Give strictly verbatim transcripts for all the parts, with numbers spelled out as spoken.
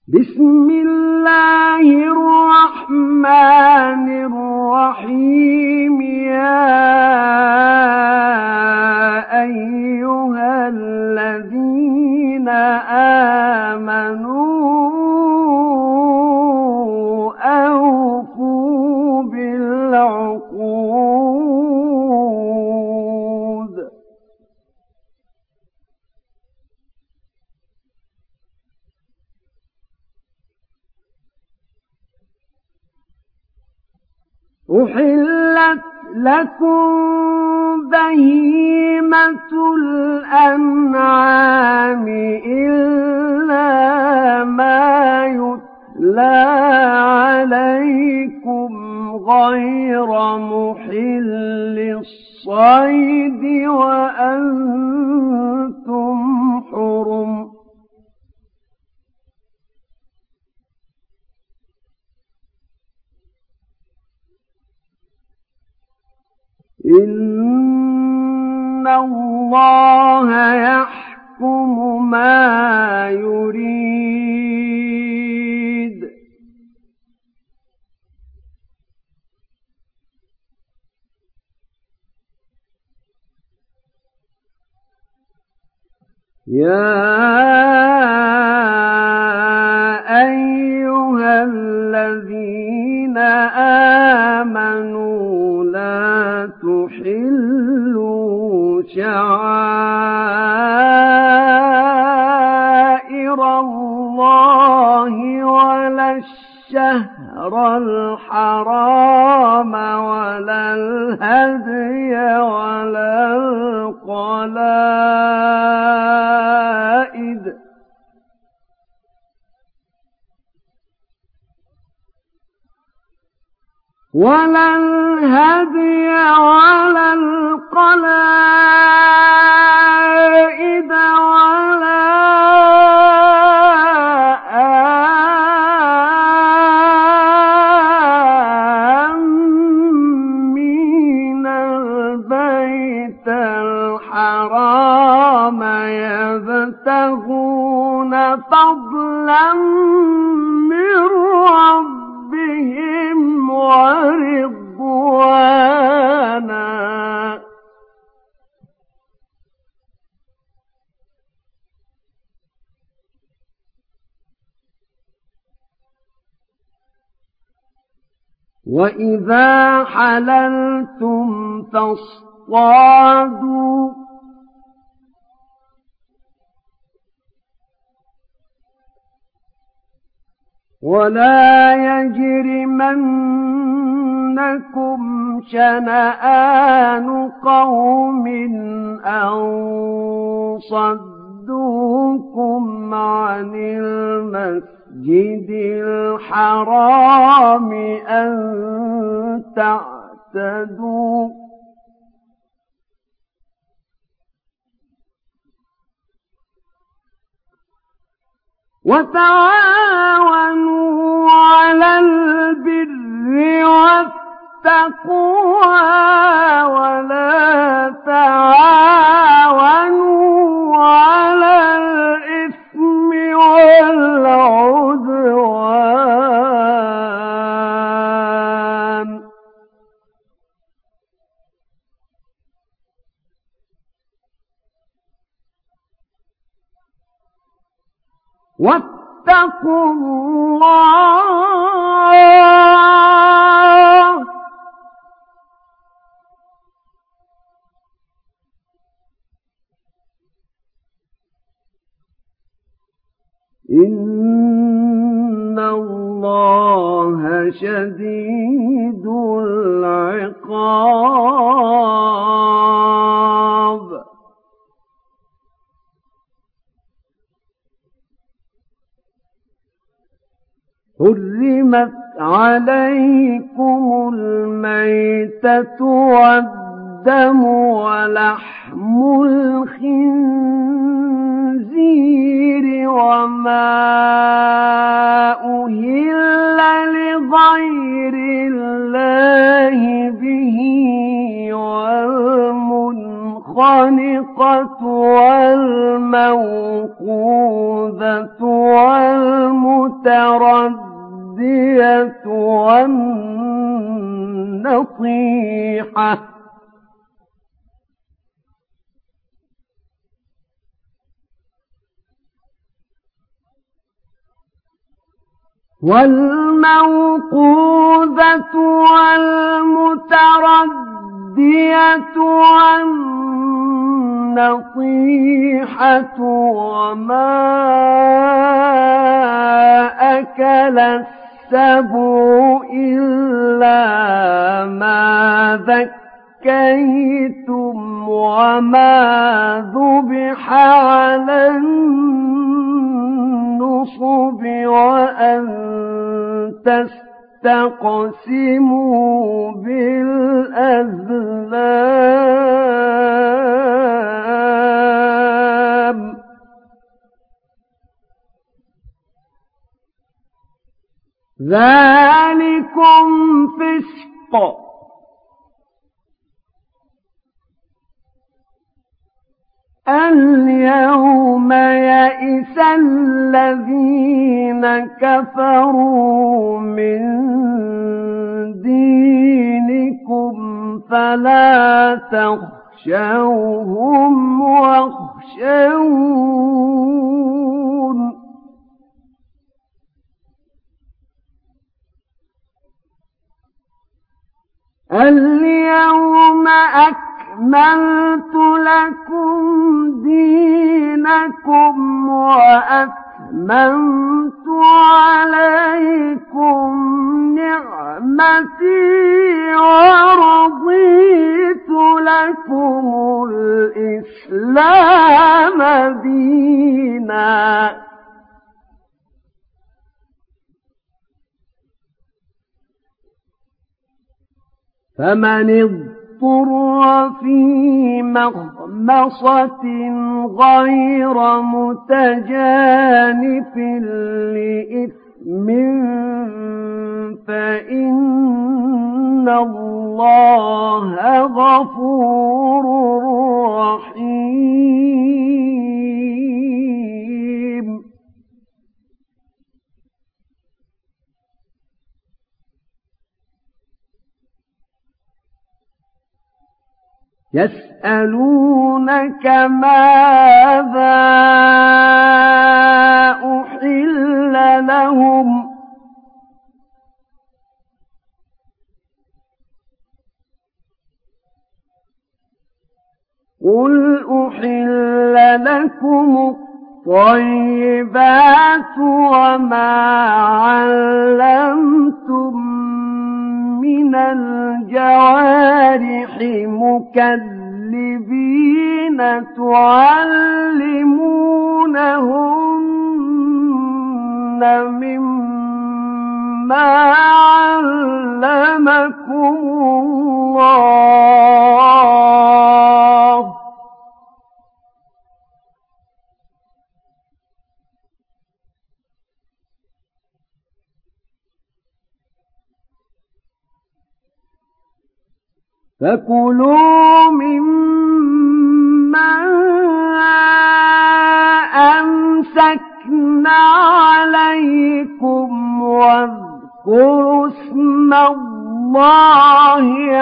بسم الله الرحمن الرحيم يا أيها الذين آمنوا أوفوا بالعقود أحلت لكم بهيمة الأنعام إلا ما يتلى عليكم غير محل الصيد وأنتم حرم إن الله يحكم ما يريد يا أيها الذين آمنوا لا تحلوا شعائر الله ولا الشهر الحرام ولا الهدي ولا القلائد ولا الهدي ولا القلائد ولا آمين البيت الحرام يبتغون فضلا من ربهم ورضوانا وإذا حللتم فاصطادوا ولا يجرمنكم شنآن قوم أن صدوكم عن المسجد الحرام أن تعتدوا وتعاونوا على البر والتقوى ولا تعاونوا على الإثم والعدوان واتقوا الله إن الله شديد العقاب حرمت عليكم الميتة والدم ولحم الخنزير وما أهل لغير الله به والمنخنقة والموقوذة والمتردية والنطيحة والموقوذة والمتردية والنطيحة وما أكل السبع إلا ما ذكيتم وما ذبح على النصب وأن تستقسموا بالأزلام ذلكم فسق اليوم يئس الذين كفروا من دينكم فلا تخشوهم واخشون اليوم أكملت لكم دينكم وأتممت عليكم نعمتي ورضيت لكم الإسلام دينا فمن اضطر في مخمصة غير متجانف لإثم فإن الله غفور رحيم يسألونك ماذا أحل لهم قل أحل لكم الطيبات وما علمتم من الجوارح مكذبين تعلمونهن مما علمكم الله فكلوا مما أمسكنا عليكم واذكروا اسم الله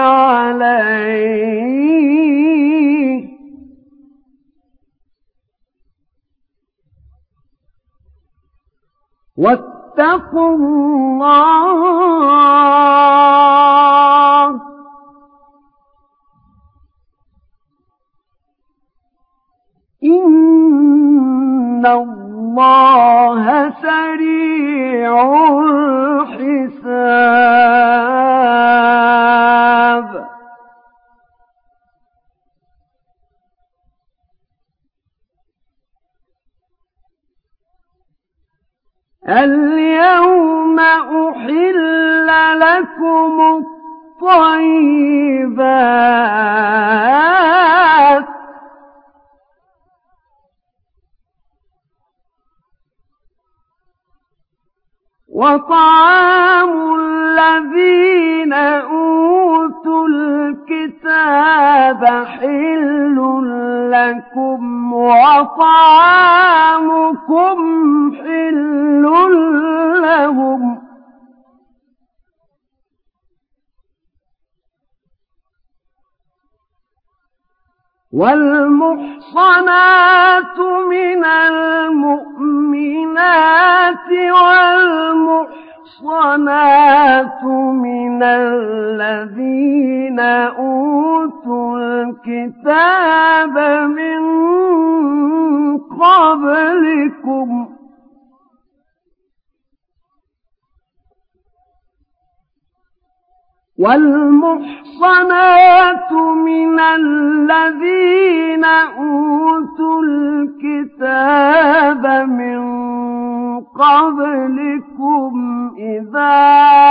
عليه واتقوا الله إن الله سريع الحساب اليوم أحل لكم الطيبات وطعام الذين أوتوا الكتاب الكتاب حل لكم وطعامكم حل لهم والمحصنات من المؤمنات والمحصنات من الذين أوتوا الكتاب من قبلكم والمحصنات من الذين أوتوا الكتاب من قبلكم إذا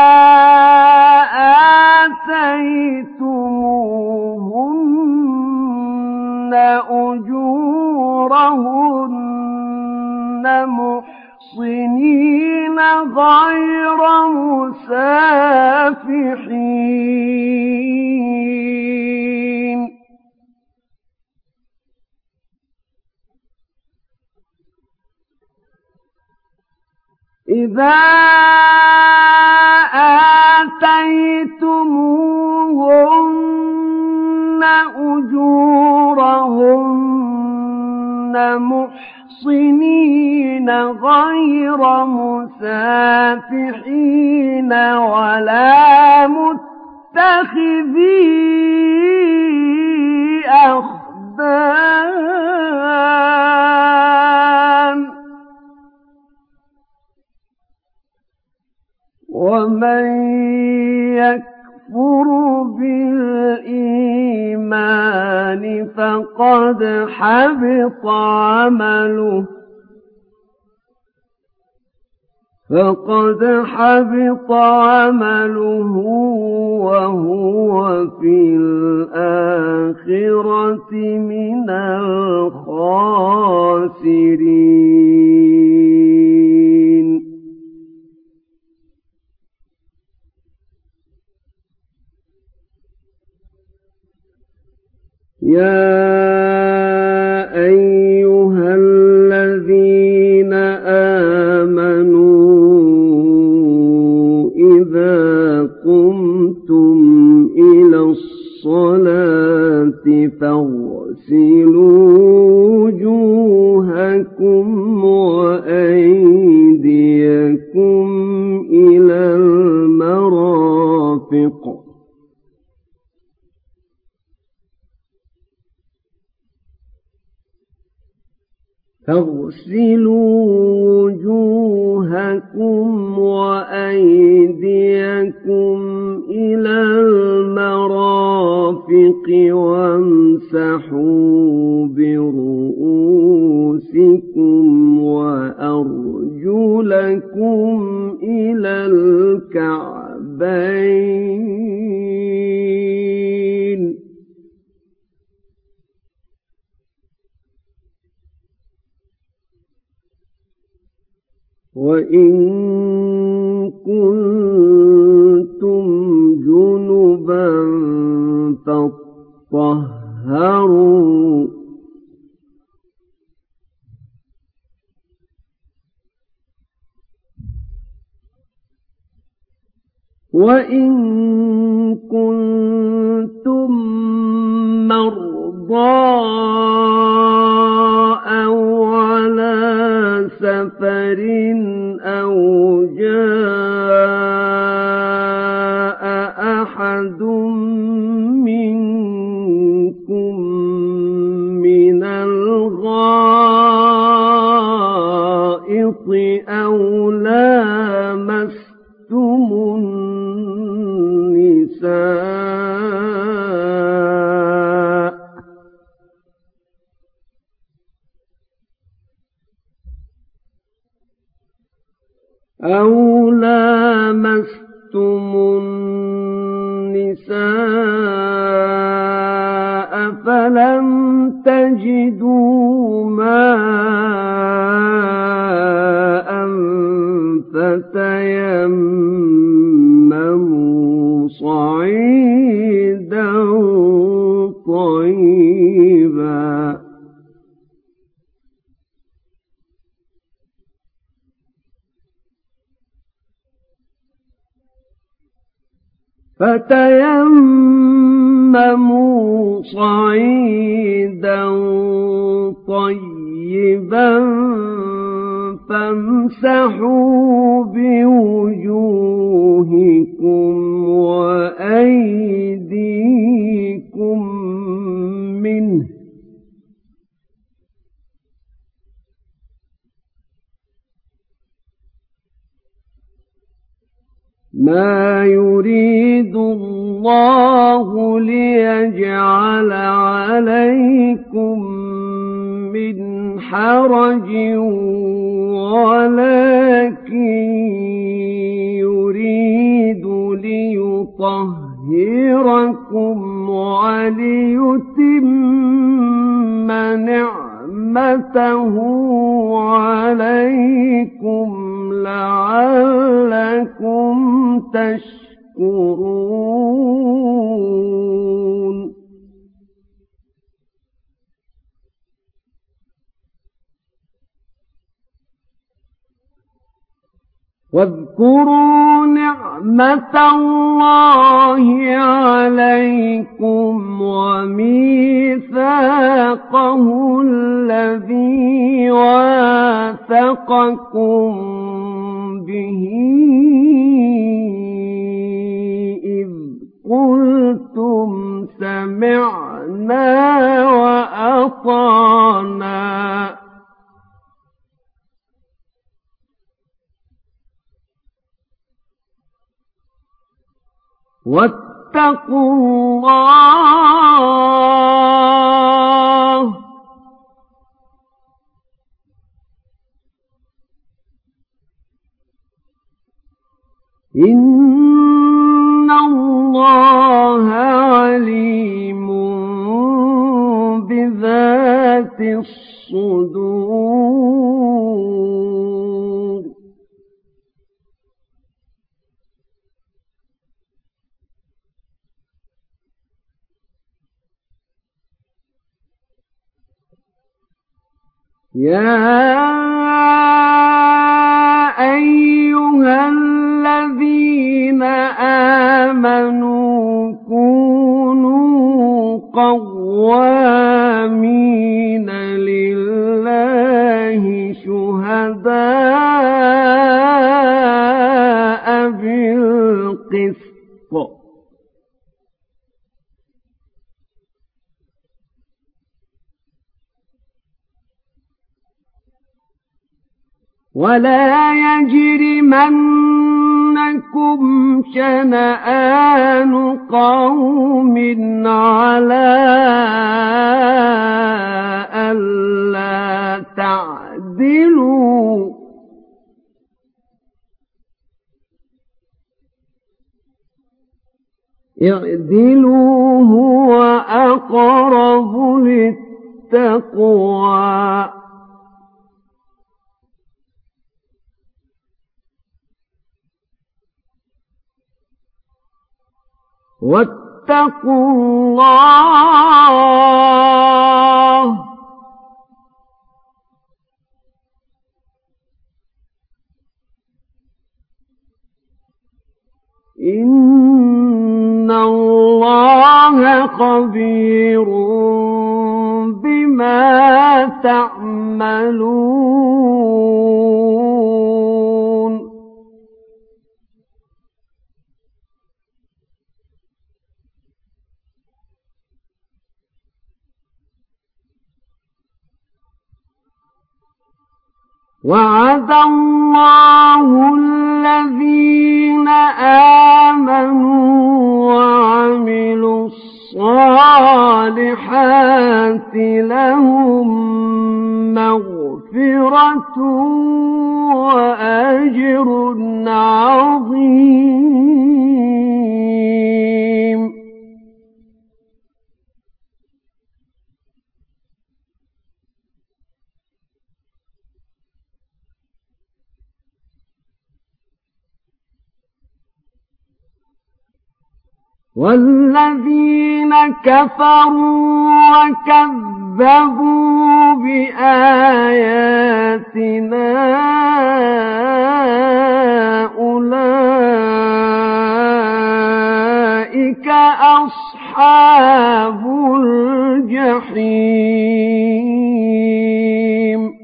آتيتموهن أجورهن محصنين غير مسافحين إذا آتيتموهن أجورهن محصنين غير مسافحين ولا متخذي أخدان ومن يكفر بالإيمان فقد حبط عمله فقد حبط عمله وهو في الآخرة من الخاسرين. يا أيها الذين آمنوا إذا قمتم إلى الصلاة فاغسلوا وجوهكم وأيديكم إلى المرافق فاغسلوا وجوهكم وأيديكم إلى المرافق وامسحوا برؤوسكم وأرجلكم إلى الكعبين وإن كنتم جنبا فاطهروا وإن كنتم مرضى أو على سفر أو جاء أحد منكم من الغائط أو لامستم النساء أو لامستم النساء فلم تجدوا ماء فتيمموا صعيدا فتيمموا صعيدا طيبا فامسحوا بوجوهكم وأيديكم منه ما يريد الله ليجعل عليكم من حرج ولكن يريد ليطهركم وليتم نعمته عليكم لعلكم تشكرون واذكروا نعمة الله عليكم وميثاقه الذي واثقكم به إذ قلتم سمعنا وأطعنا واتقوا الله إن الله عليم بذات الصدور يا أيها الذين آمنوا كونوا قوامين لله شهداء بالقسط ولا يجرمنكم شنآن قوم على ألا تعدلوا اعدلوا هو أقرب للتقوى واتقوا الله إن الله خبير بما تعملون وعد الله الذين آمنوا وعملوا الصالحات لهم مغفرة وأجر عظيم والذين كفروا وكذبوا بآياتنا أولئك أصحاب الجحيم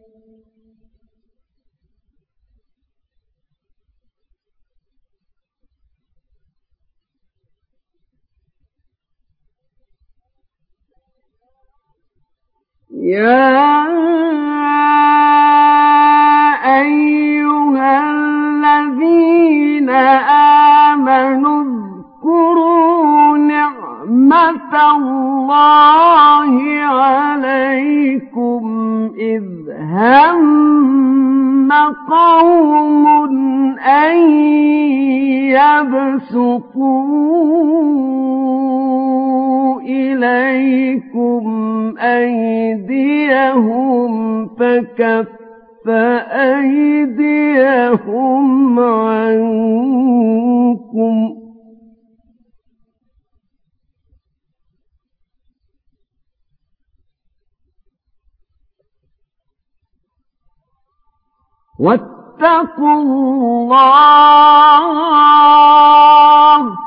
يا أيها الذين آمنوا اذكروا نعمة الله عليكم إذ هم قوم أن يبسطوا إليكم أيديهم فكف أيديهم عنكم واتقوا الله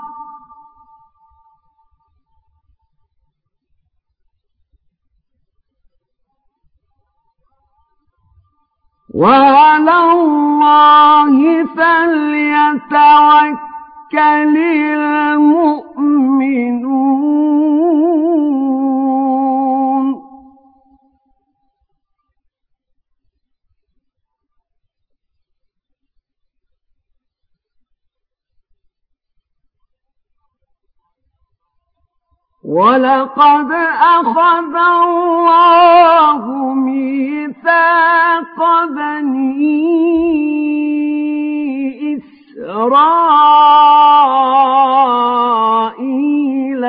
وعلى الله فليتوكل المؤمنون ولقد أخذ الله ميثاق بني إسرائيل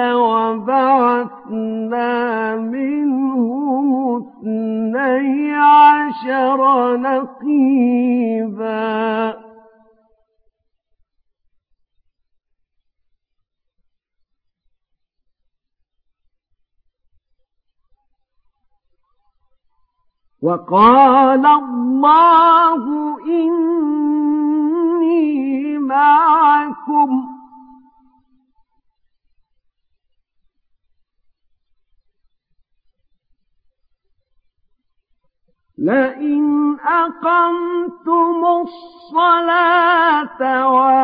وبعثنا منهم اثني عشر نقيبا وقال الله إني معكم لئن أقمتم الصلاة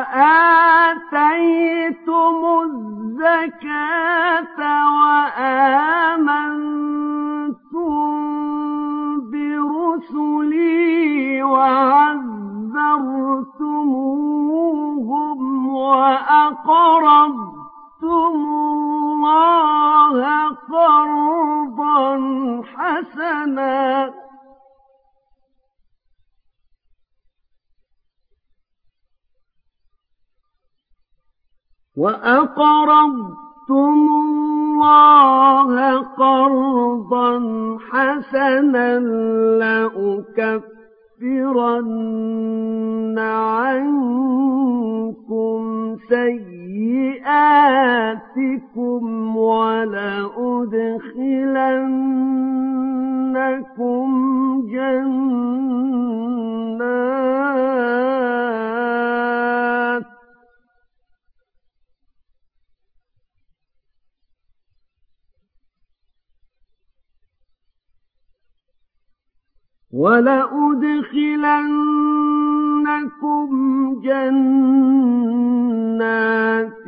وآتيتم الزكاة وآمنتم برسلي وعزرتموهم وأقرضتم الله قرضا حسنا وأقرضتم الله قرضا حسنا لأكفرن عنكم سيئاتكم ولأدخلنكم جنات ولأدخلنكم جنات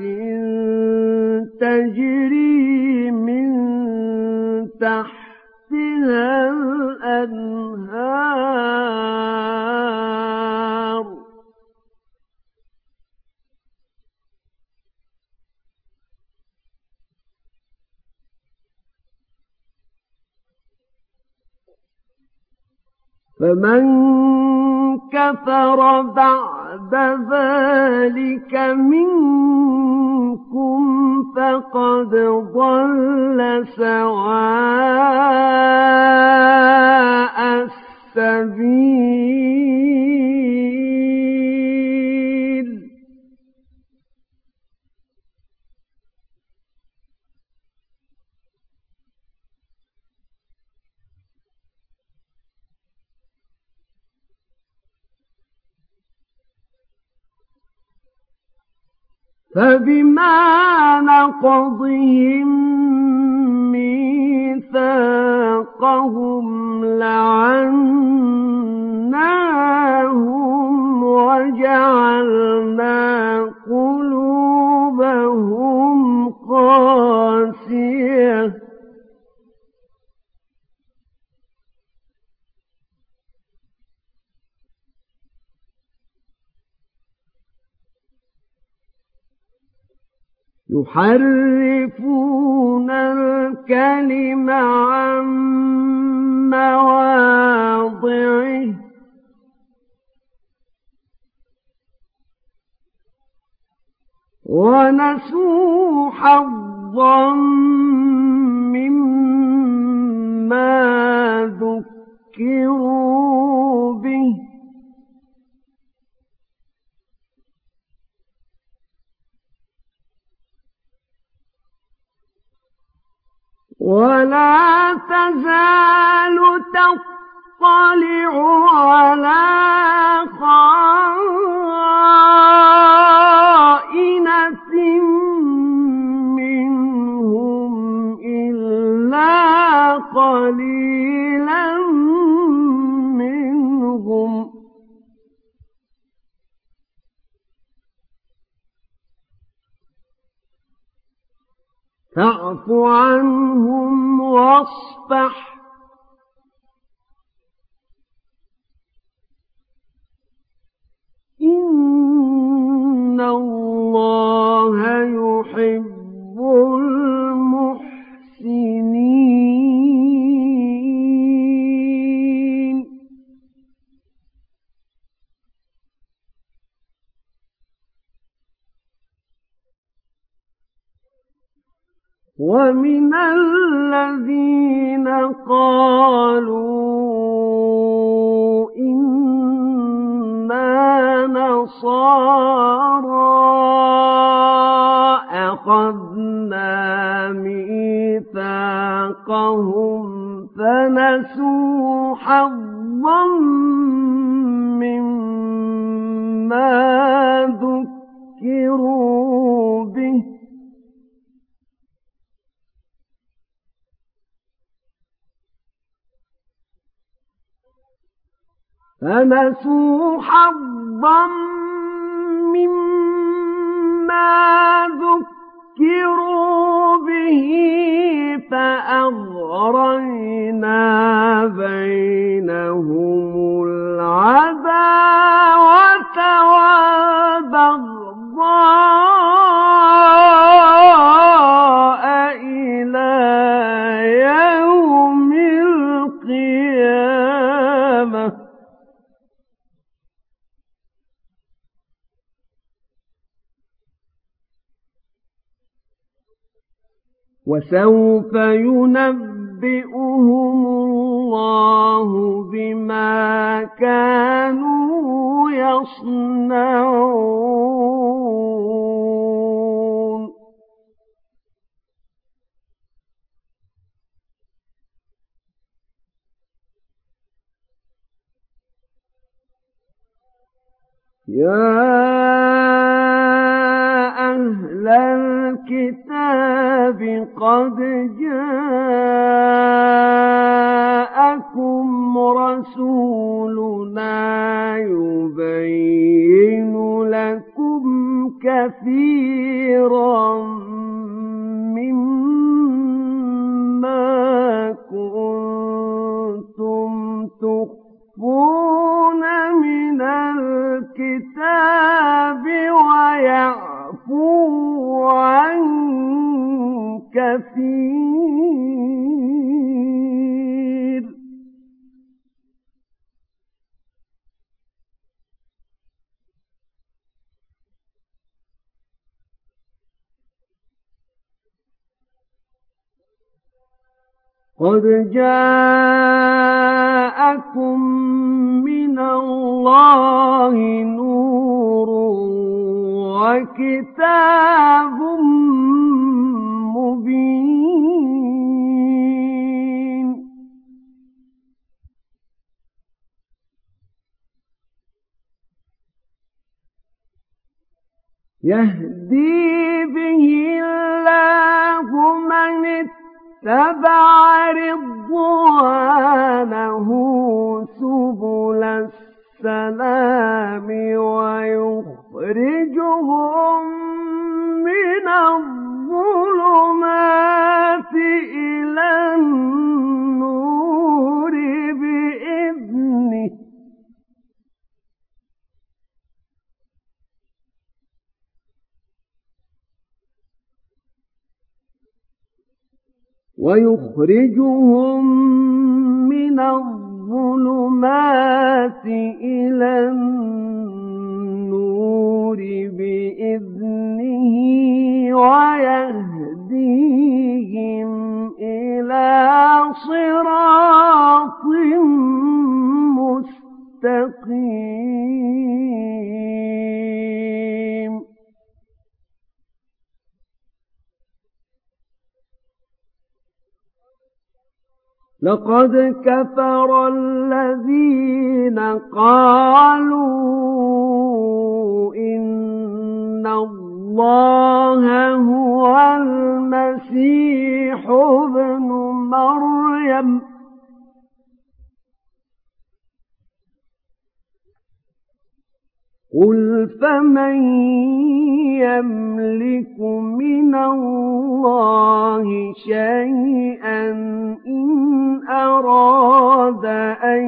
تجري من تحتها الأنهار فمن كفر بعد ذلك منكم فقد ضل سواء السبيل فبما نقضهم ميثاقهم لعناهم وجعلنا قلوبهم قاسية يحرفون الكلم عن مواضعه ونسوا حظا مما ذكروا به ولا تزال تطلع على خائنة منهم إلا قليلا منهم فاعف عنهم واصفح إن الله يحب المحسنين ومن الذين قالوا إنا نصارى أخذنا ميثاقهم فنسوا حظا مما ذكروا به فنسوا حظا مما ذكروا به فأغرينا بينهم العداوة والبغضاء إلى يوم القيامة وسوف ينبئهم الله بما كانوا يصنعون يا أهل الكتاب قد جاءكم رسولنا يبين لكم كثيرا مما كنتم تخفون من الكتاب ويعفو عن كثير قد جاءكم من الله نور وكتاب مبين يهدي به الله من اتبع رضوانه سبل السلام ويخرجهم من الظلمات إلى النور بإذنه ويخرجهم من الظلمات إلى النور بإذنه ويهديهم إلى صراط مستقيم. لقد كفر الذين قالوا إن الله هو المسيح ابن مريم قل فمن يملك من الله شيئا إن أراد أن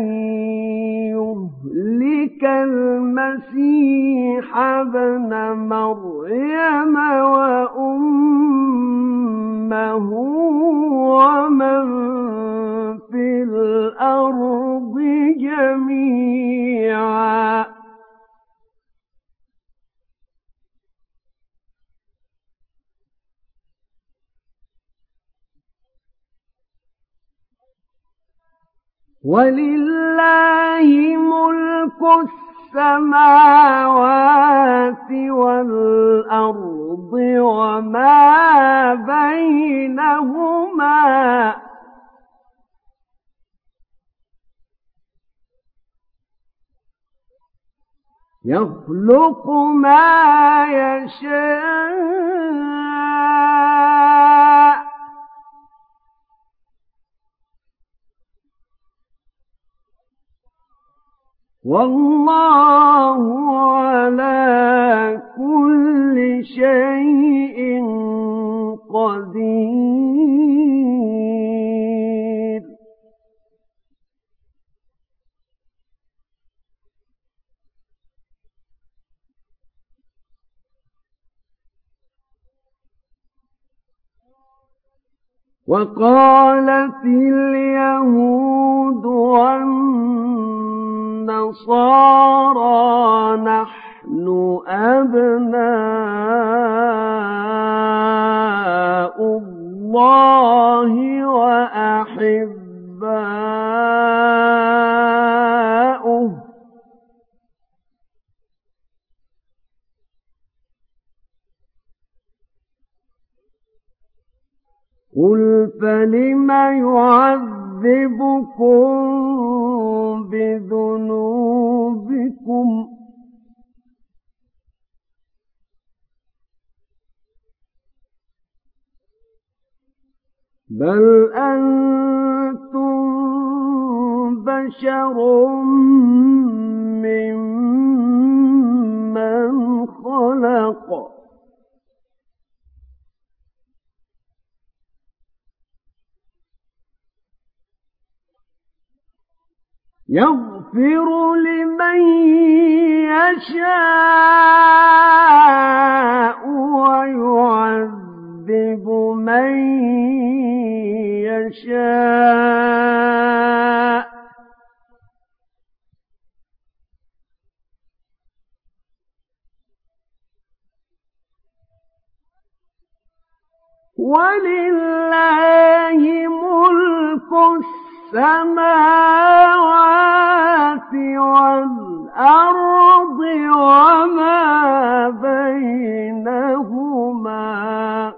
يهلك المسيح ابن مريم وأمه ومن في الأرض جميعا ولله ملك السماوات والأرض وما بينهما يخلق ما يشاء والله على كل شيء قدير. وقالت اليهود والنصارى نحن أبناء الله وأحباؤه قل فلم يعذبكم بذنوبكم بل أنتم بشر ممن خلق يغفر لمن يشاء ويعذب من يشاء ولله ملك السماوات والأرض وما بينهما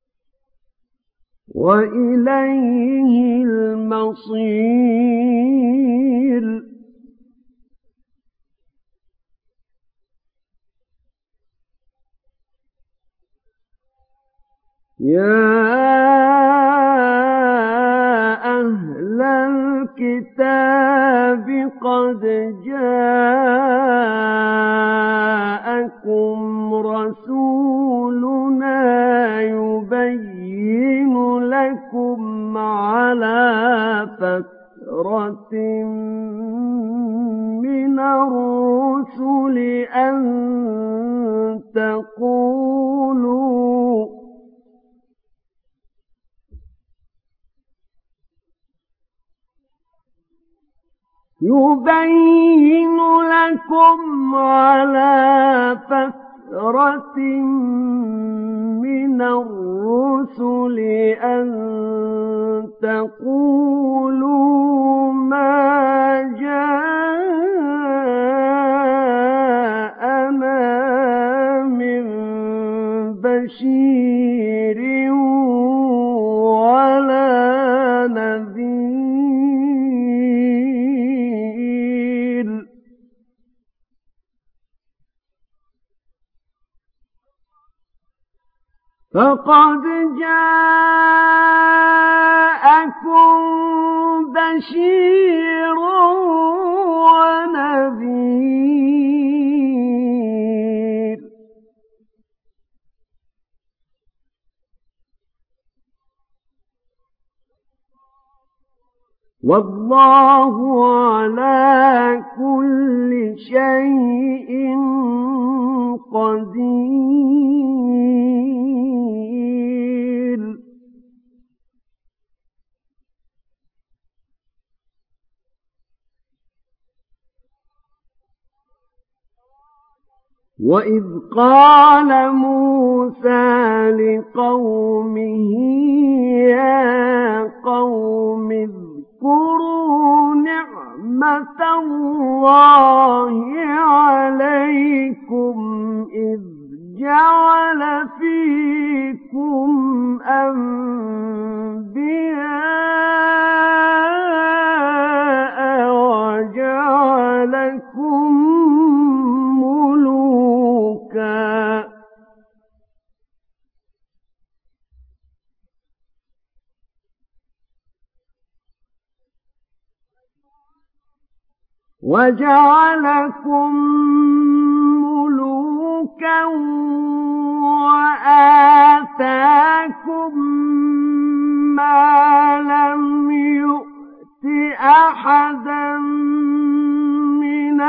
وإليه المصير. يا أهل الكتاب قد جاءكم رسولنا يبين لكم على فترة من الرسل أن تقولوا يبين لكم على فترة من الرسل أن تقولوا ما جاءنا من بشير ولا نذير فقد جاءكم بشير ونذير والله على كل شيء قدير. وإذ قال موسى لقومه يا قوم اذكروا نعمة الله عليكم إذ جعل فيكم أنبياء وجعلكم ملوكا وجعلكم ملوكا وآتاكم ما لم يؤت أحدا من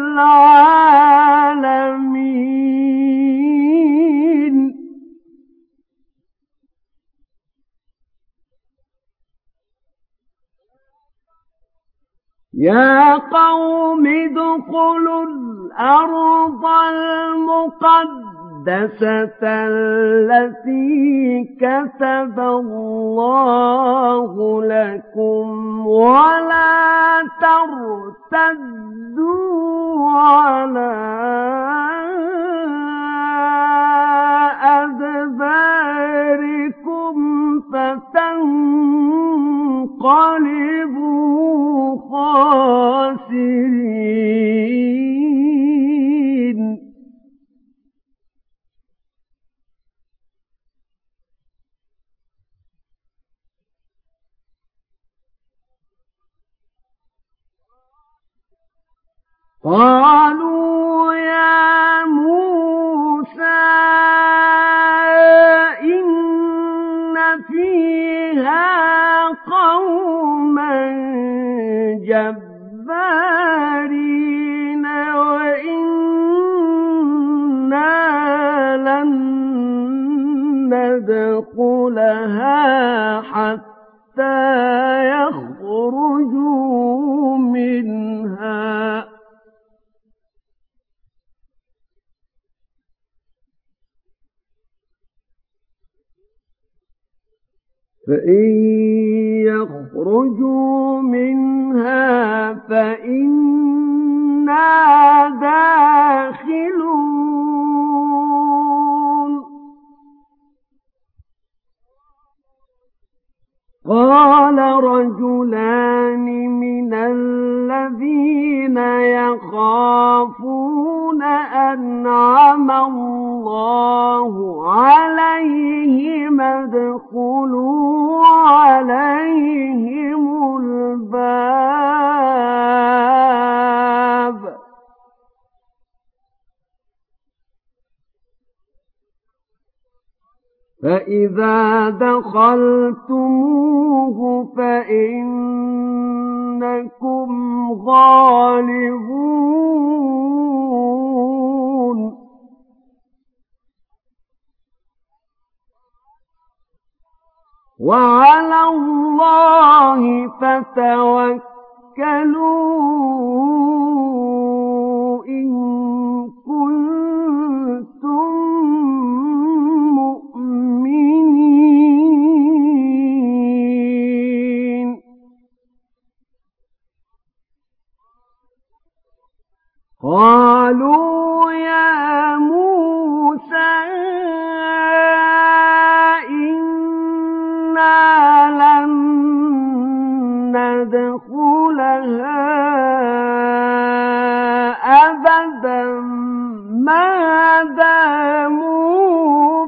العالمين. يا قوم ادخلوا الأرض المقدسة التي كتب الله لكم ولا ترتدوا على أدباركم فتنقلبوا خاسرين. قالوا يا موسى إن فيها قوما جبارين وإنا لن ندخلها حتى يخرجوا منها فإن يخرجوا منها فإنا داخلون. قال رجلان من الذين يخافون أنعم الله عليهم فإذا دخلتموه فإنكم غالبون وعلى الله فتوكلوا إن كنتم مؤمنين قالوا يا موسى لن ندخلها أبدا ما داموا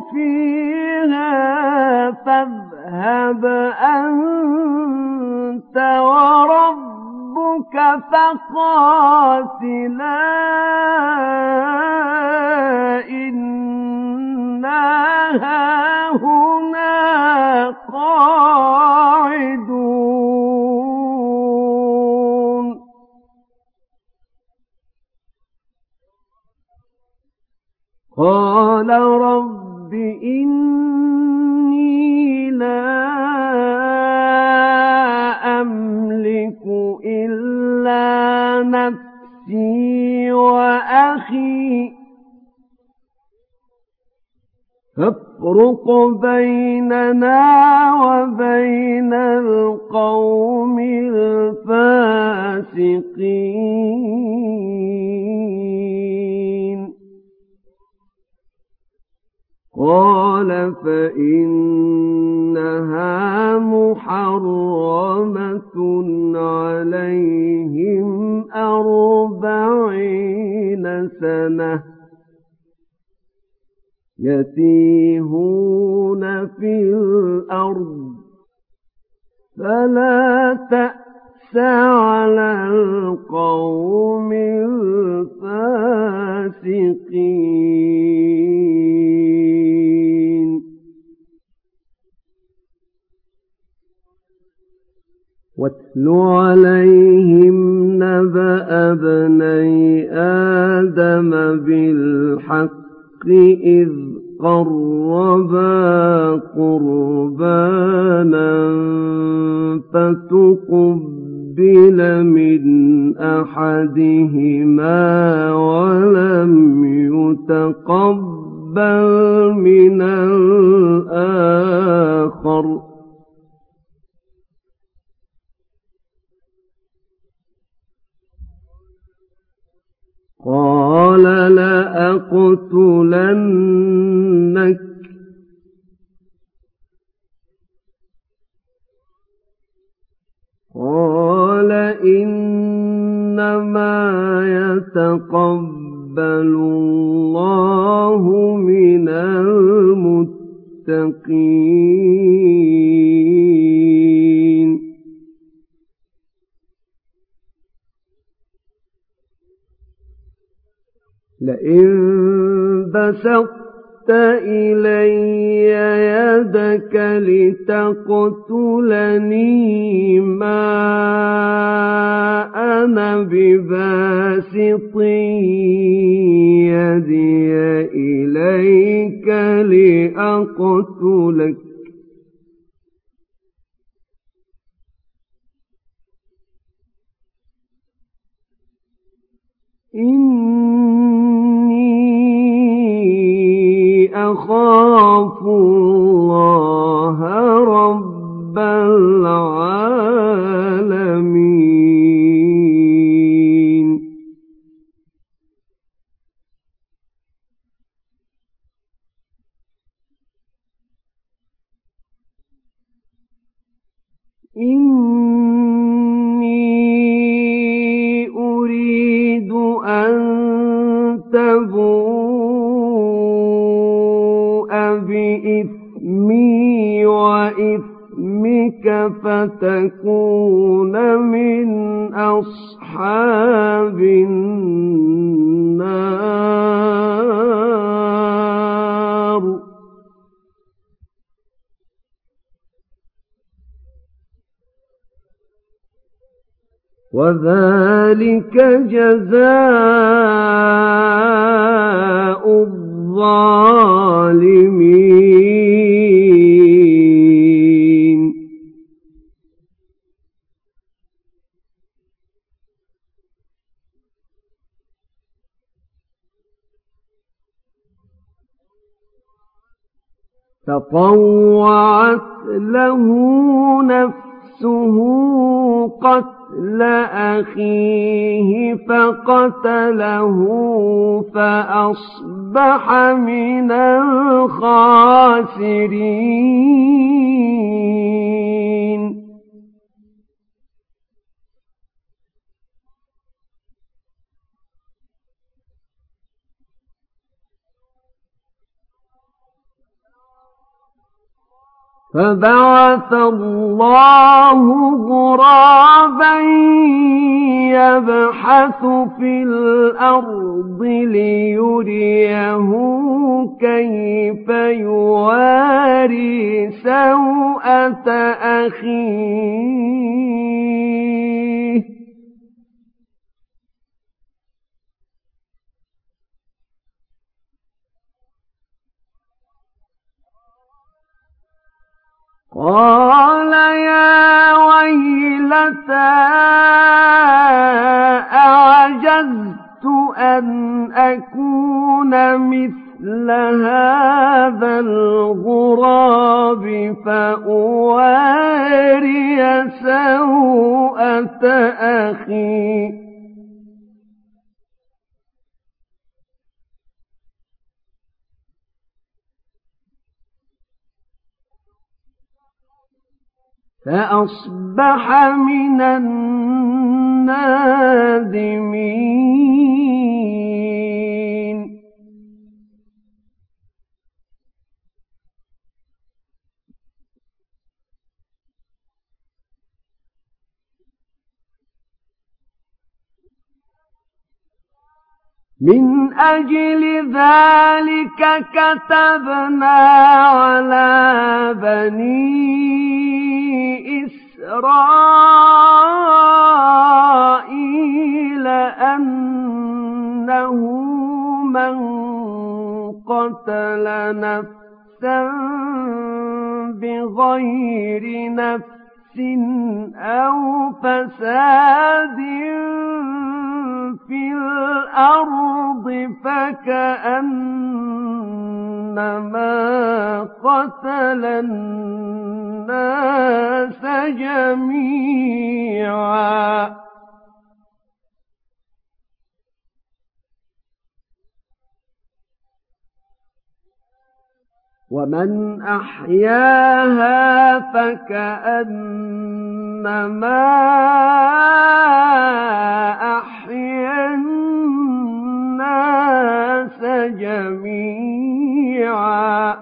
فيها فاذهب أنت وربك فقاتلا إنا هاهنا قاعدون قال رب إني لا أملك إلا نفسي وأخي فافرق بيننا وبين القوم الفاسقين قال فإنها محرمة عليهم أربعين سنة يتيهون في الأرض فلا تأس على القوم الفاسقين واتل عليهم نبأ ابني آدم بالحق إذ قربا قربانا فتقبل من أحدهما ولم يتقبل من الآخر قال لأقتلنك قال إنما يتقبل الله من المتقين لئن بسطت إلي يدك لتقتلني ما أنا بباسط يدي إليك لأقتلك إني أخاف الله رب العالمين إني أريد أن تبوء بإثمي وإثمك فتكون من أصحاب النار وذلك جزاء الظالمين. فطوعت له نفسه قتل أخيه فقتله فأصبح من الخاسرين. فبعث الله غرابا يبحث في الأرض ليريه كيف يواري سوءة أخيه قال يا ويلتى أعجزت أن أكون مثل هذا الغراب فأواري سوءة أخي فأصبح من النادمين. من أجل ذلك كتبنا على بني إسرائيل أنه من قتل نفسا بغير نفس أو فساد في الأرض فكأنما قتل الناس جميعا ومن أحياها فكأنما أحيا الناس جميعا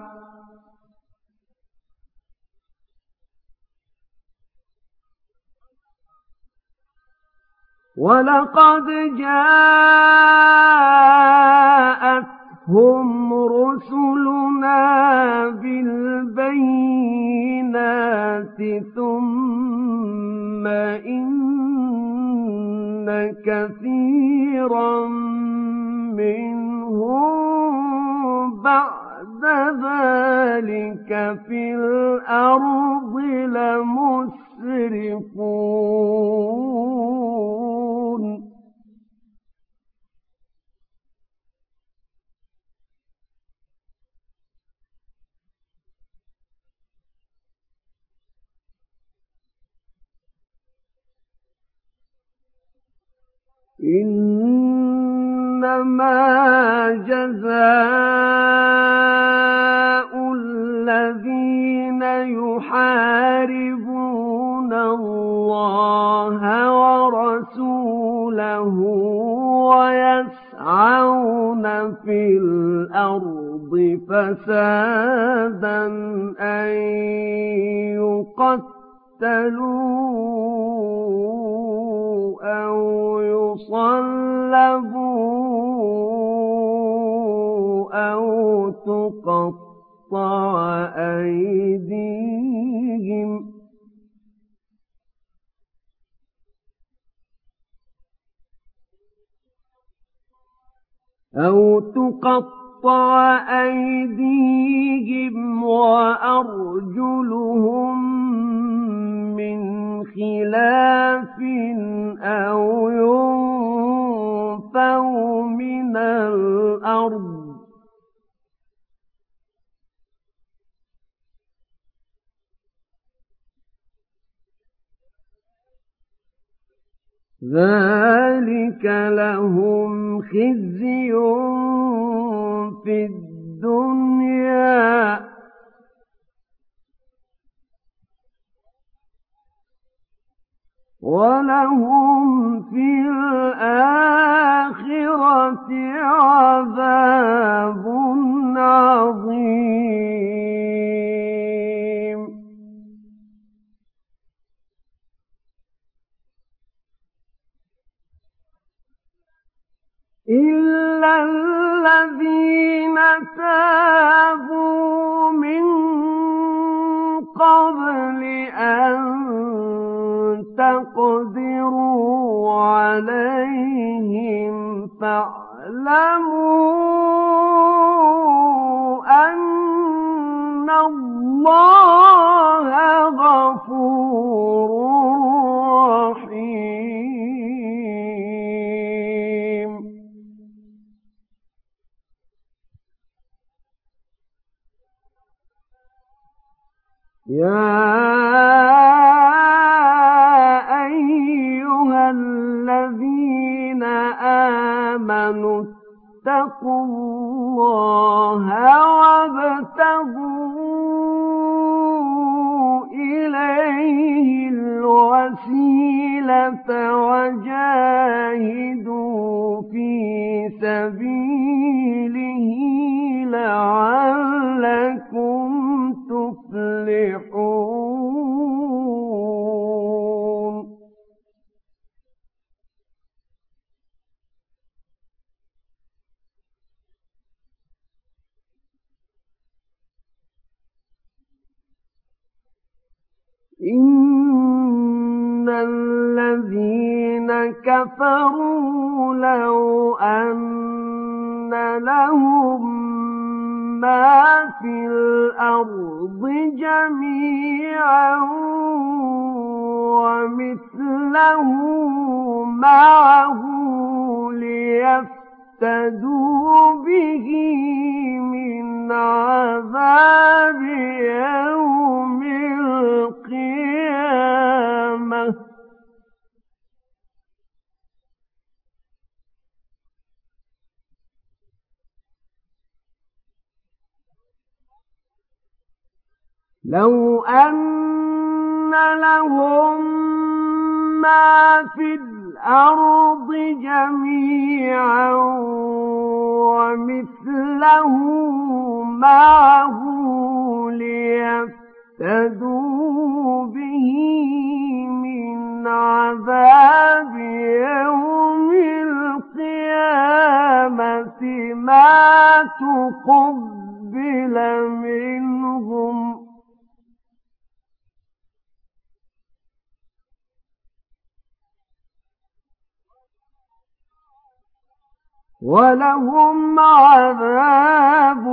ولقد جاءتهم رسلنا بالبينات ثم إن كثيرا منهم بعد ذلك في الأرض لمسرفون. إنما جزاء الذين يحاربون الله ورسوله ويسعون في الأرض فسادا أن يقتلوا أو يصلبوا أو تقطع أيديهم أو تقطع أيديهم وأرجلهم من خلاف أو ينفوا من الأرض ذلك لهم خزي في الدنيا ولهم في الآخرة عذاب عظيم إلا الذين تابوا من قبل أن تقدروا عليهم فاعلموا أن الله غفور رحيم يا أيها الذين آمنوا اتقوا الله وابتغوا إليه الوسيلة وجاهدوا في سبيله لعلكم تفلحون إن الذين كفروا لو أن لهم ما في الأرض جميعا ومثله معه ليفتدوا به من عذاب يوم القيامة لو أن لهم ما في الأرض جميعا ومثله معه ليفتدوا به من عذاب يوم القيامة ما تقبل منهم ولهم عذاب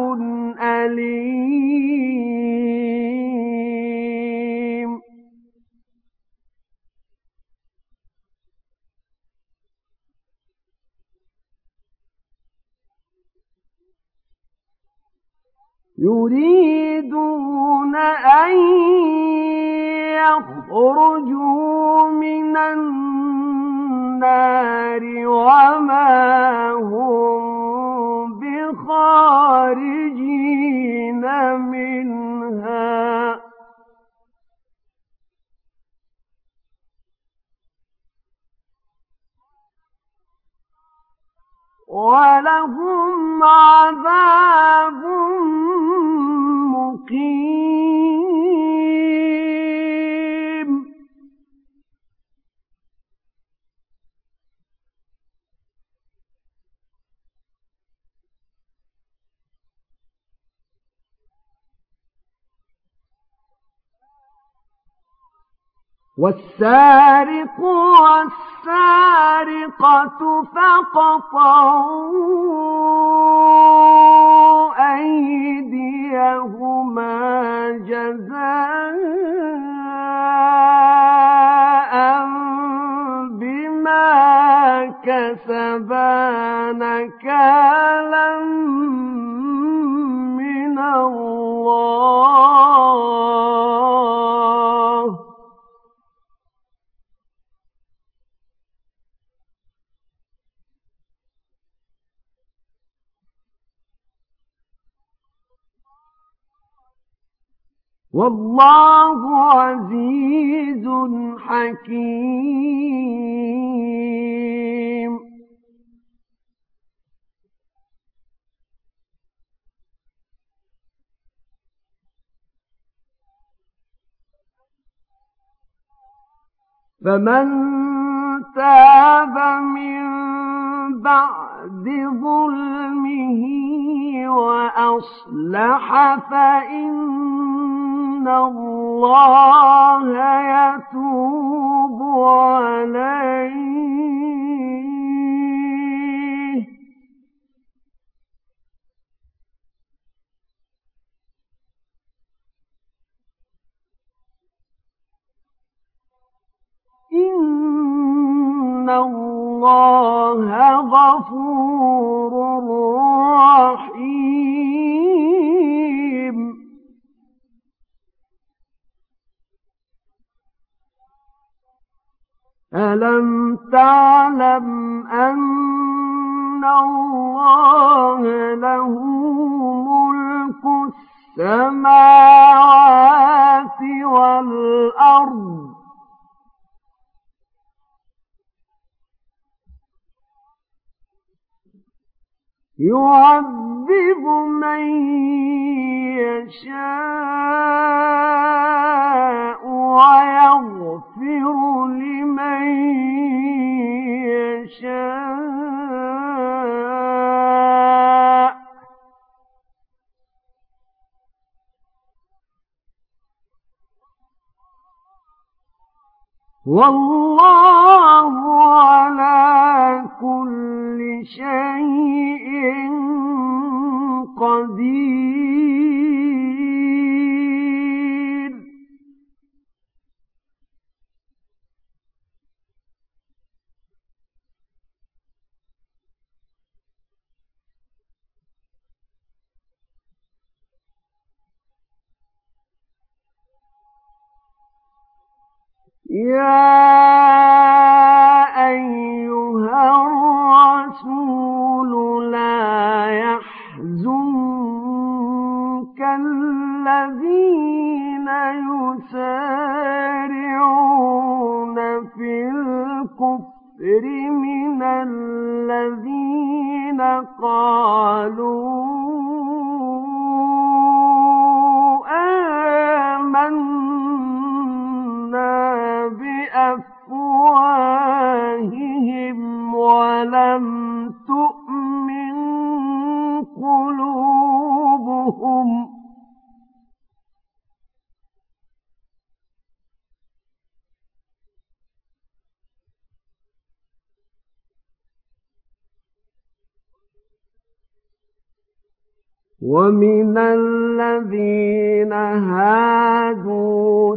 أليم يريدون أن يخرجوا من النار وما هم بخارجين منها ولهم عذاب مقيم والسارق والسارق والسارقة فاقطعوا أيديهما جزاء بما كسبا نكالا من الله والله عزيز حكيم. فمن تاب من بعد ظلمه وأصلح فإن الله يتوب عليه إن الله غفور رحيم. ألم تعلم أن الله له ملك السماوات والأرض يعذب من يشاء ويغفر لمن يشاء والله على كل شيء قدير. يا أيها الرسول لا يحزنك الذين يسارعون في الكفر من الذين قالوا آمنا بأفواههم ولم تؤمن قلوبهم ومن الذين هادوا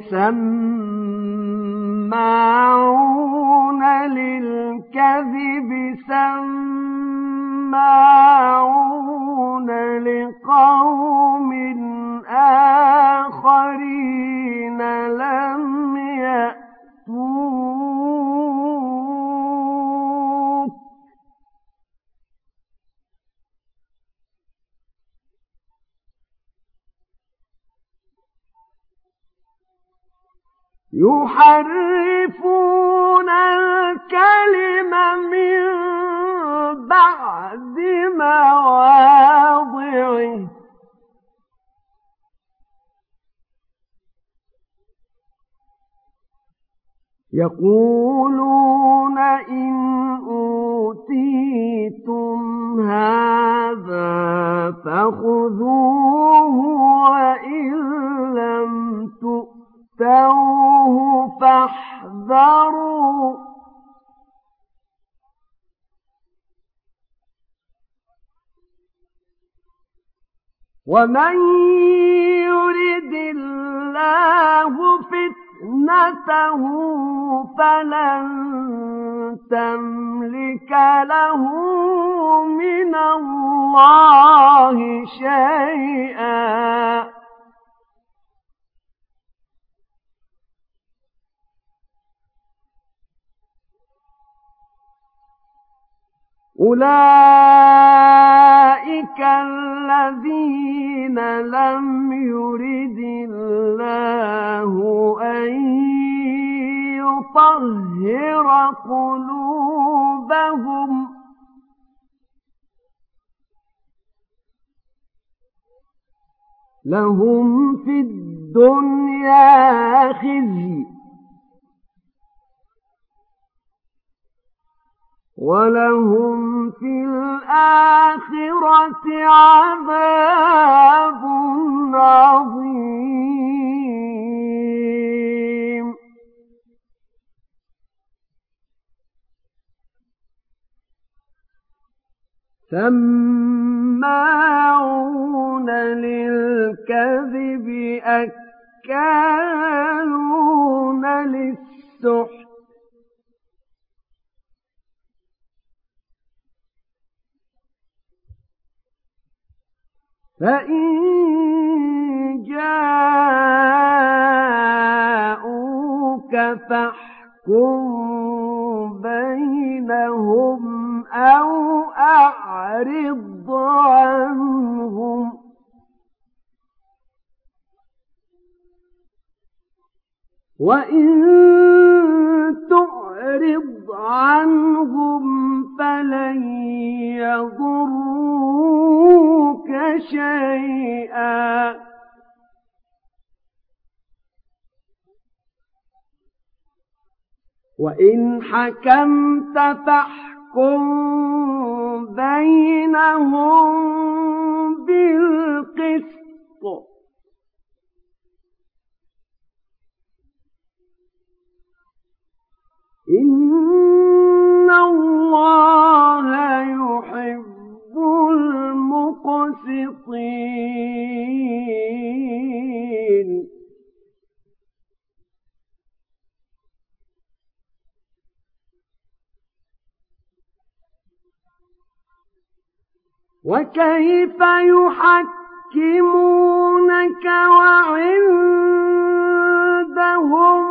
سماعون للكذب سماعون لقوم آخرين لم يأتوك يحرفون الكلم من بعد مواضعه يقولون إن أوتيتم هذا فخذوه وإن لم تؤتوه فاحذروا ومن يرد الله فتنته فلن تملك له من الله شيئا أولئك الذين لم يرد الله أن يطهر قلوبهم لهم في الدنيا خزي ولهم في الآخرة عذاب عظيم سماعون للكذب أكالون للسحت فإن جاءوك فاحكم بينهم أو أعرض عنهم وإن تعرض عنهم فلن يضروك شيئا وإن حكمت فاحكم بينهم بالقسط إن الله يحب المقسطين وكيف يحكمونك وعندهم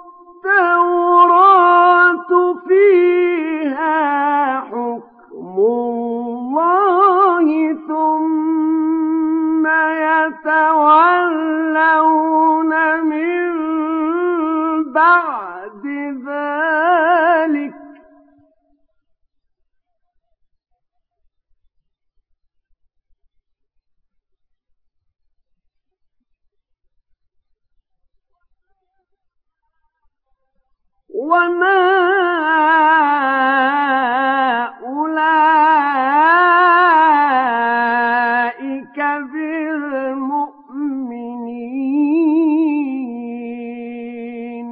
التوراة فيها حكم الله ثم يتولون من بعد ذلك وما أولئك بالمؤمنين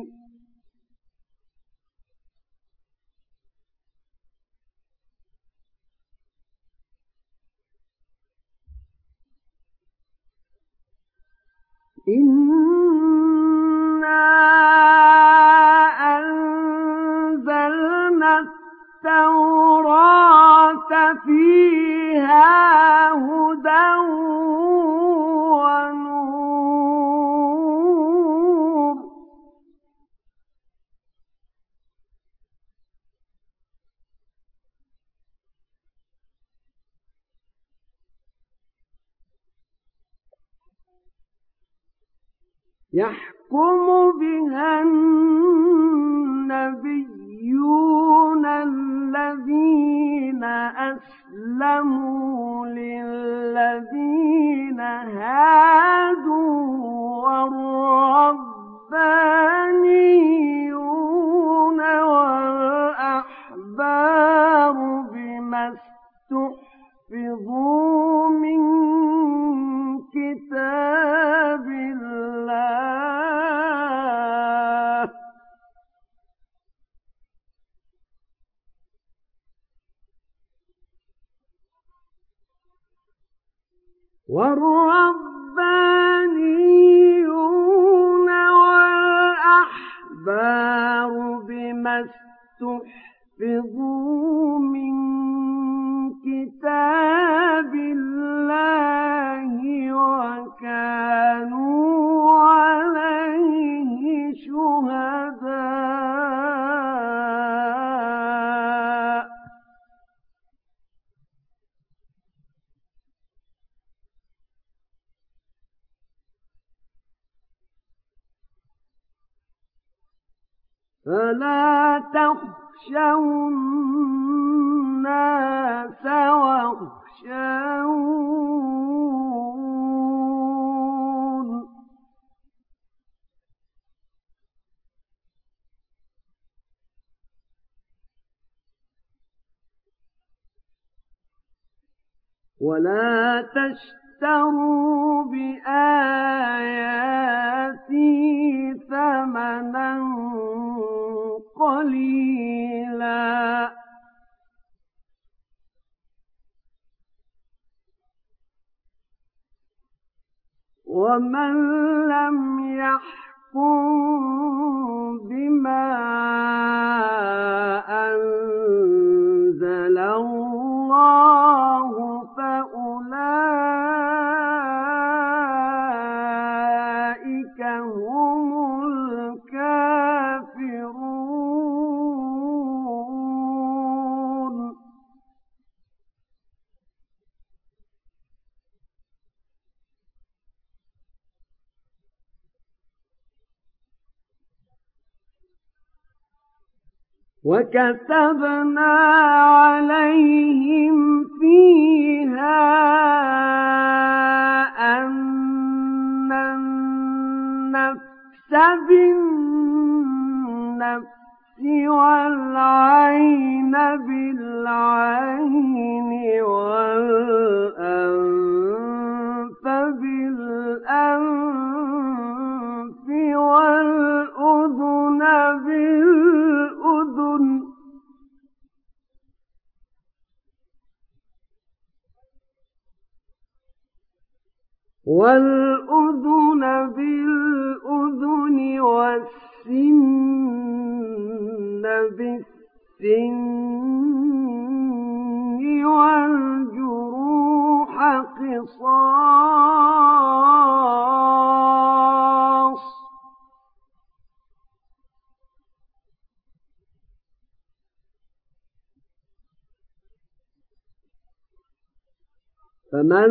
التوراة فيها هدى ونور يحكم بها النبيون الذين أسلموا للذين هادوا والربانيون والأحبار بما استحفظوا من كتاب الله والربانيون الأحبار بما استحفظوا من كتاب الله وكانوا عليه شهداء فلا تخشوا الناس واخشون ولا تشتروا بآياتي ثمنا قليلا ومن لم يحكم بما أنزل الله فأولئك هم الكافرون وكتبنا عليهم فيها أن النفس بالنفس والعين بالعين والأنف بالأنف والأذن بالأذن والأذن بالأذن والسن بالسن والجروح قصاص فمن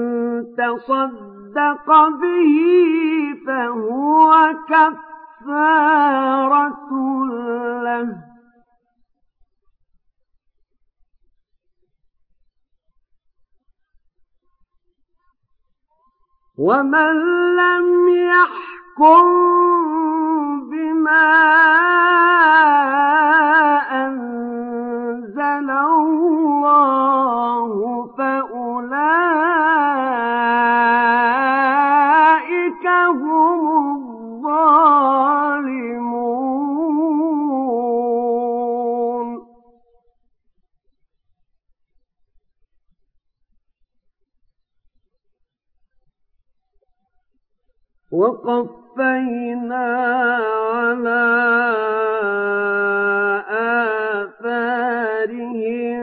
تصدق به فهو كفارة له ومن لم يحكم بما أنزل الله فأولئك هم الظالمون وقفينا على آثارهم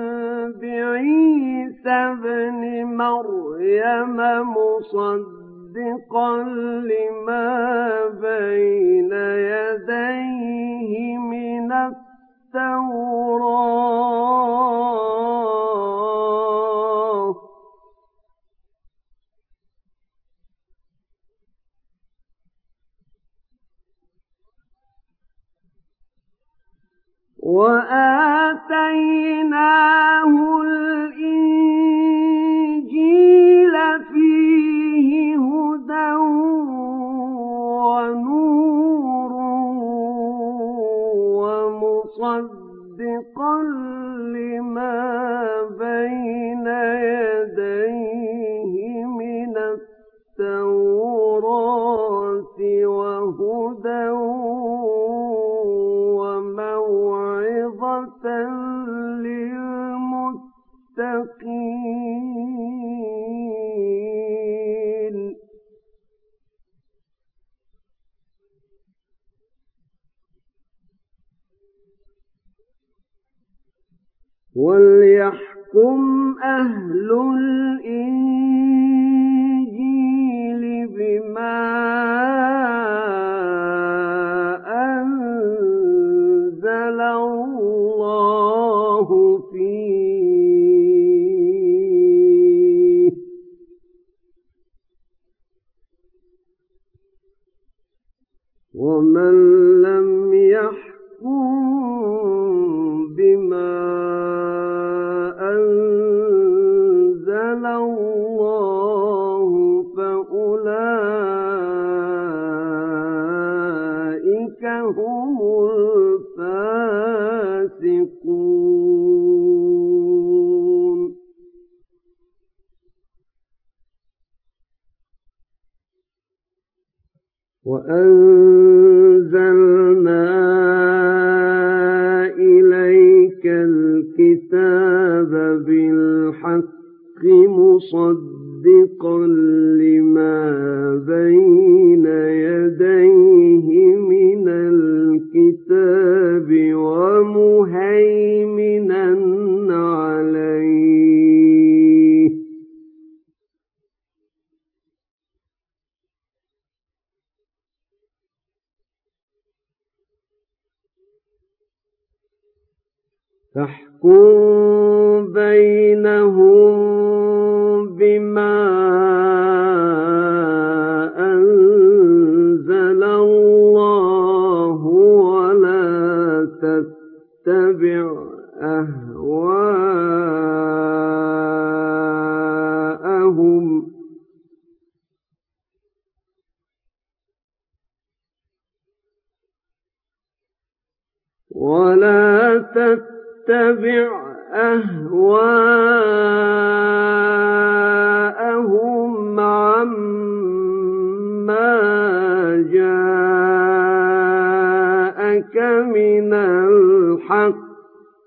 بعيسى ابن مريم مصدقا لما بين يديه من التوراة وآتيناه الإنجيل فيه هدى ونور ومصدقا لما بين يديه من التوراة وهدى وموعظة للمتقين وَلْيَحْكُمْ أَهْلُ الْإِنجِيلِ بِمَا أَنزَلَ اللَّهُ فِيهِ ۚ وَمَن لَّمْ يَحْكُم بِمَا أَنزَلَ اللَّهُ فَأُولَٰئِكَ هُمُ الْفَاسِقُونَ. وَأَنزَلْنَا إِلَيْكَ الْكِتَابَ بِالْحَقِّ مُصَدِّقًا لِّمَا بَيْنَ يَدَيْهِ مِنَ الْكِتَابِ وَمُهَيْمِنًا عَلَيْهِ ۖ فاحكم بينهم بما أنزل الله ولا تتبع أهواءهم ولا تتبع أهواءهم عما جاءك من الحق،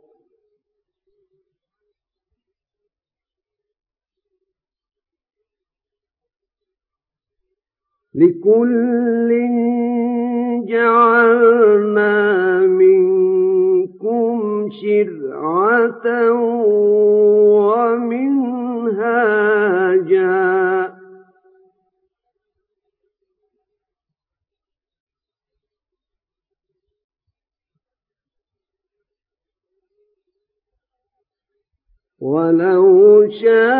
لكل جعلنا منكم شرعة ومنهاجا، ولو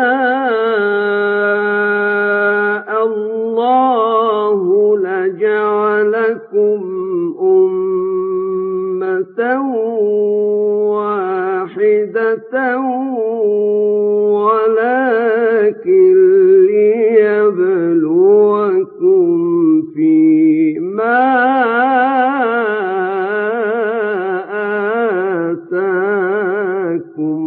شاء الله لجعلكم أمة واحدة ولكن ليبلوكم فيما آتاكم،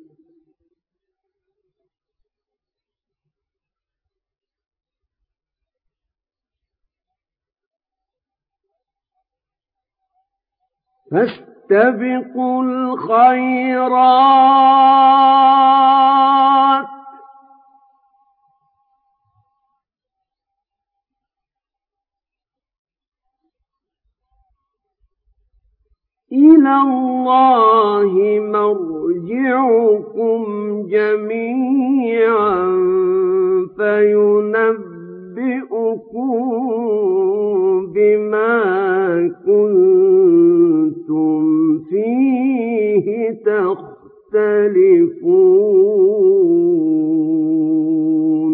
فاستبقوا الخيرات إلى الله مرجعكم جميعا فينبئكم بما كنتم فيه تختلفون.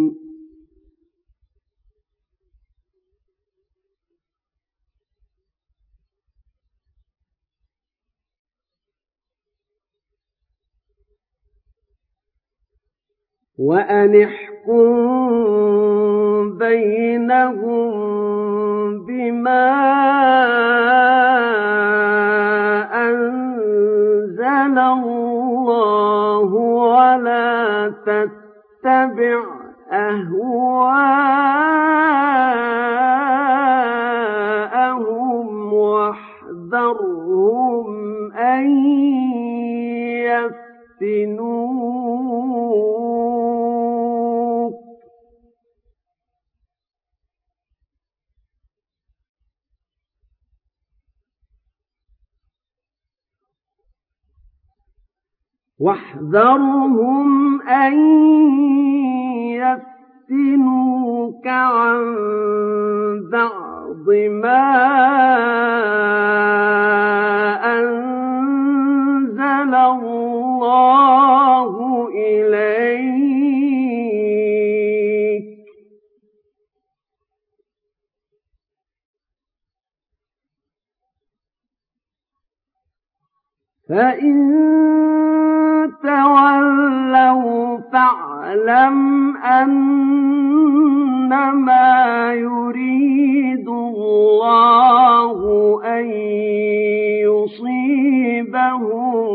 وأن احكم بينهم بما أنزل الله ولا تتبع أهواءهم واحذرهم أن يفتنوك، واحذرهم أن يفتنوك عن بعض ما أنزل الله إليك فإن تولوا فاعلم أنما يريد الله أن يصيبهم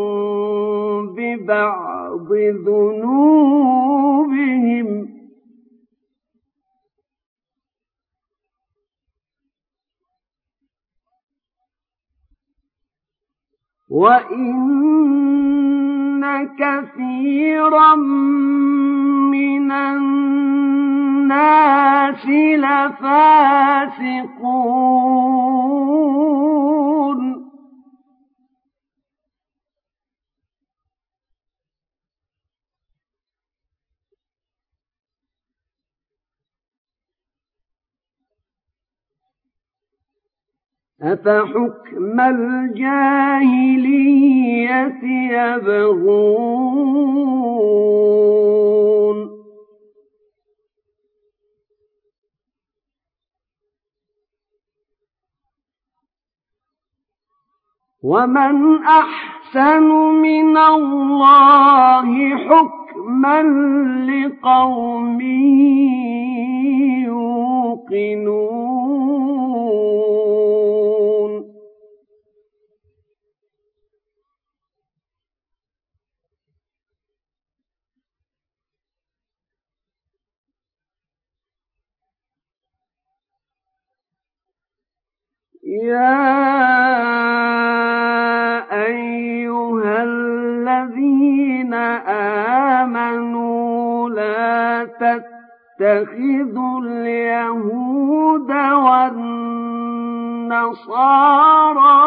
ببعض ذنوبهم وَإِنَّ كَثِيرًا مِنَ النَّاسِ لَفَاسِقُونَ أَفَحُكْمَ الْجَاهِلِيَّةِ يَبْغُونَ وَمَنْ أَحْسَنُ مِنَ اللَّهِ حُكْمًا لِقَوْمٍ يُوقِنُونَ يَا أَيُّهَا الَّذِينَ آمَنُوا لَا تَتَّخِذُوا الْيَهُودَ وَالنَّصَارَىٰ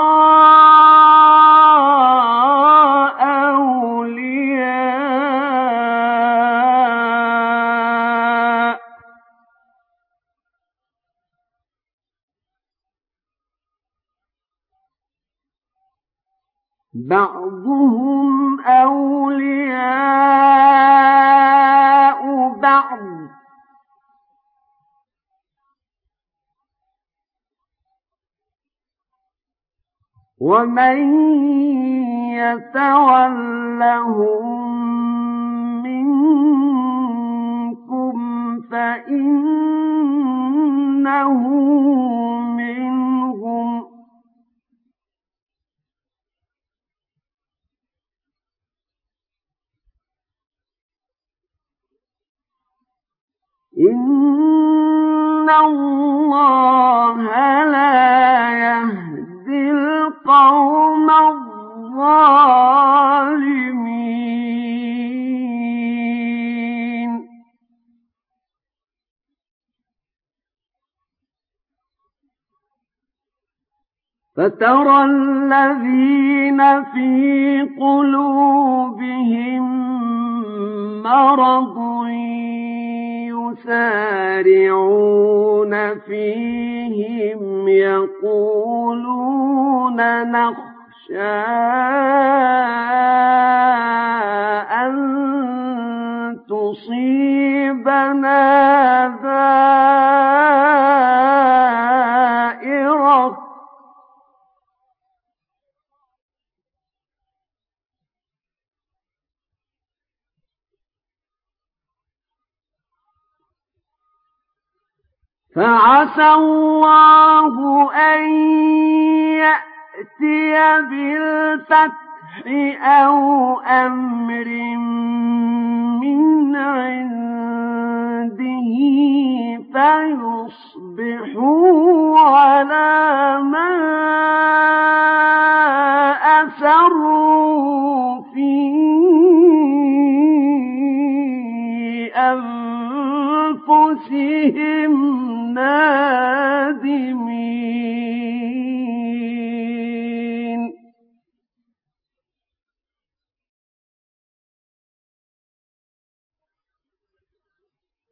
أَوْلِيَاءَ بَعْضُهُمْ أَوْلِيَاءُ بَعْضٍ ۚ وَمَن يَتَوَلَّهُم مِّنكُمْ فَإِنَّهُ مِنْهُمْ ۗ إِنَّ اللَّهَ لَا يَهْدِي الْقَوْمَ الظَّالِمِينَ فَتَرَى الَّذِينَ فِي قُلُوبِهِم مَّرَضٌ يُسَارِعُونَ فِيهِمْ يَقُولُونَ نَخْشَىٰ أَن تُصِيبَنَا دَائِرَةٌ فَعَسَى اللَّهُ أَن يَأْتِيَ بِالْفَتْحِ أَوْ أَمْرٍ مِّنْ عِندِهِ فَيُصْبِحُوا عَلَىٰ مَا أَسَرُّوا فِي أَنفُسِهِمْ نَادِمِينَ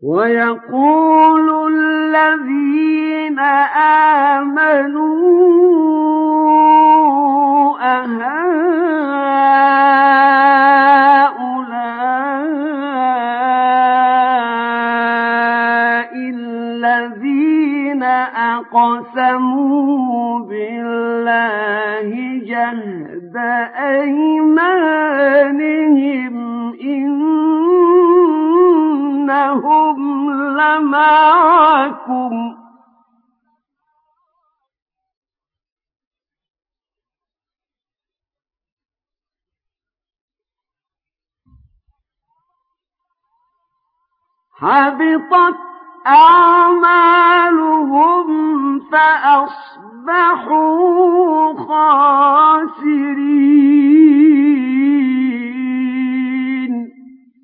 ويقول الذين آمنوا أهؤلاء الذين أقسموا بالله جهد أيمانهم إنهم لمعكم حبطت أعمالهم فأصبحوا خاسرين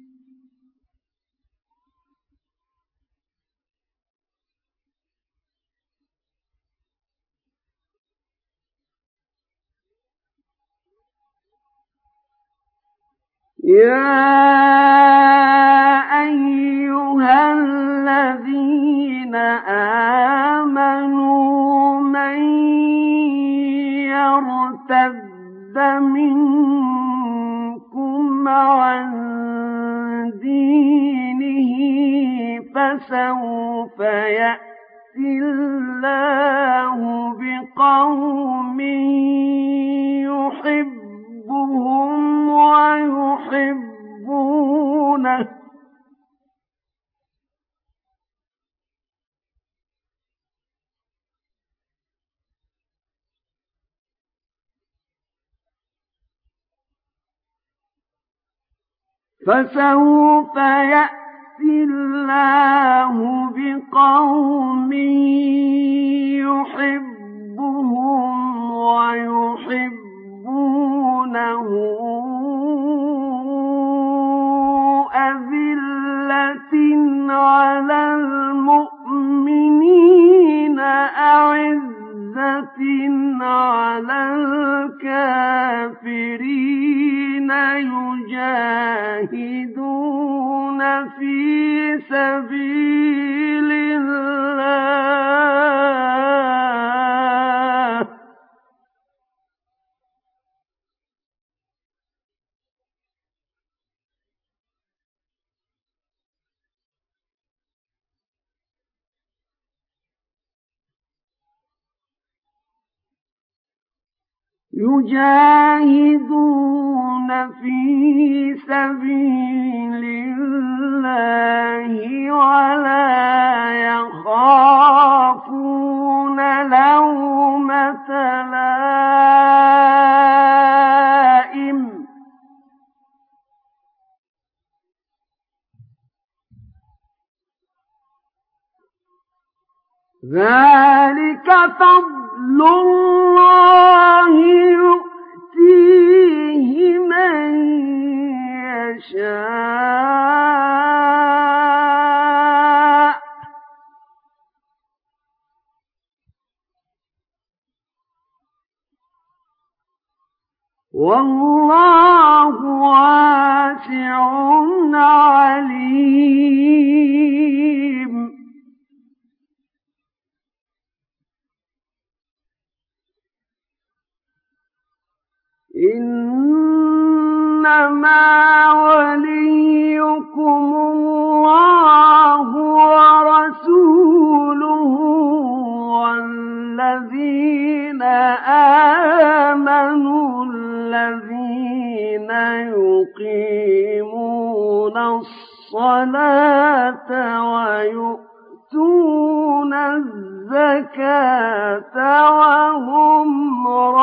يا أيها الذين آمنوا من يرتد منكم عن دينه فسوف يأتي الله بقوم يحبهم ويحبونه فسوف يأتي الله بقوم يحبهم ويحبونه أذلة على المؤمنين أعزة على الكافرين يجاهدون في سبيل الله يجاهدون في سبيل الله ولا يخافون لومة لائم ذلك فضل الله يؤتيه من يشاء والله واسع عليم إنما وليكم الله ورسوله والذين آمنوا الذين يقيمون الصلاة ويؤتون الزكاة وهم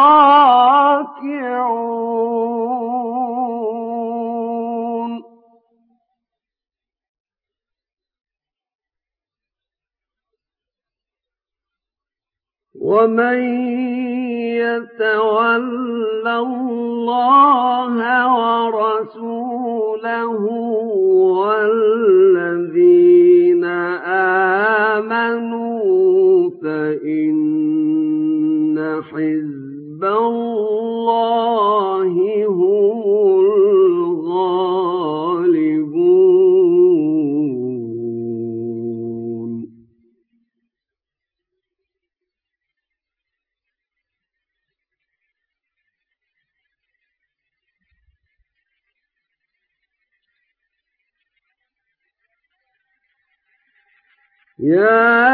راكعون ومن يتول الله ورسوله والذين آمنوا فإن حزب الله هم الغالبون يا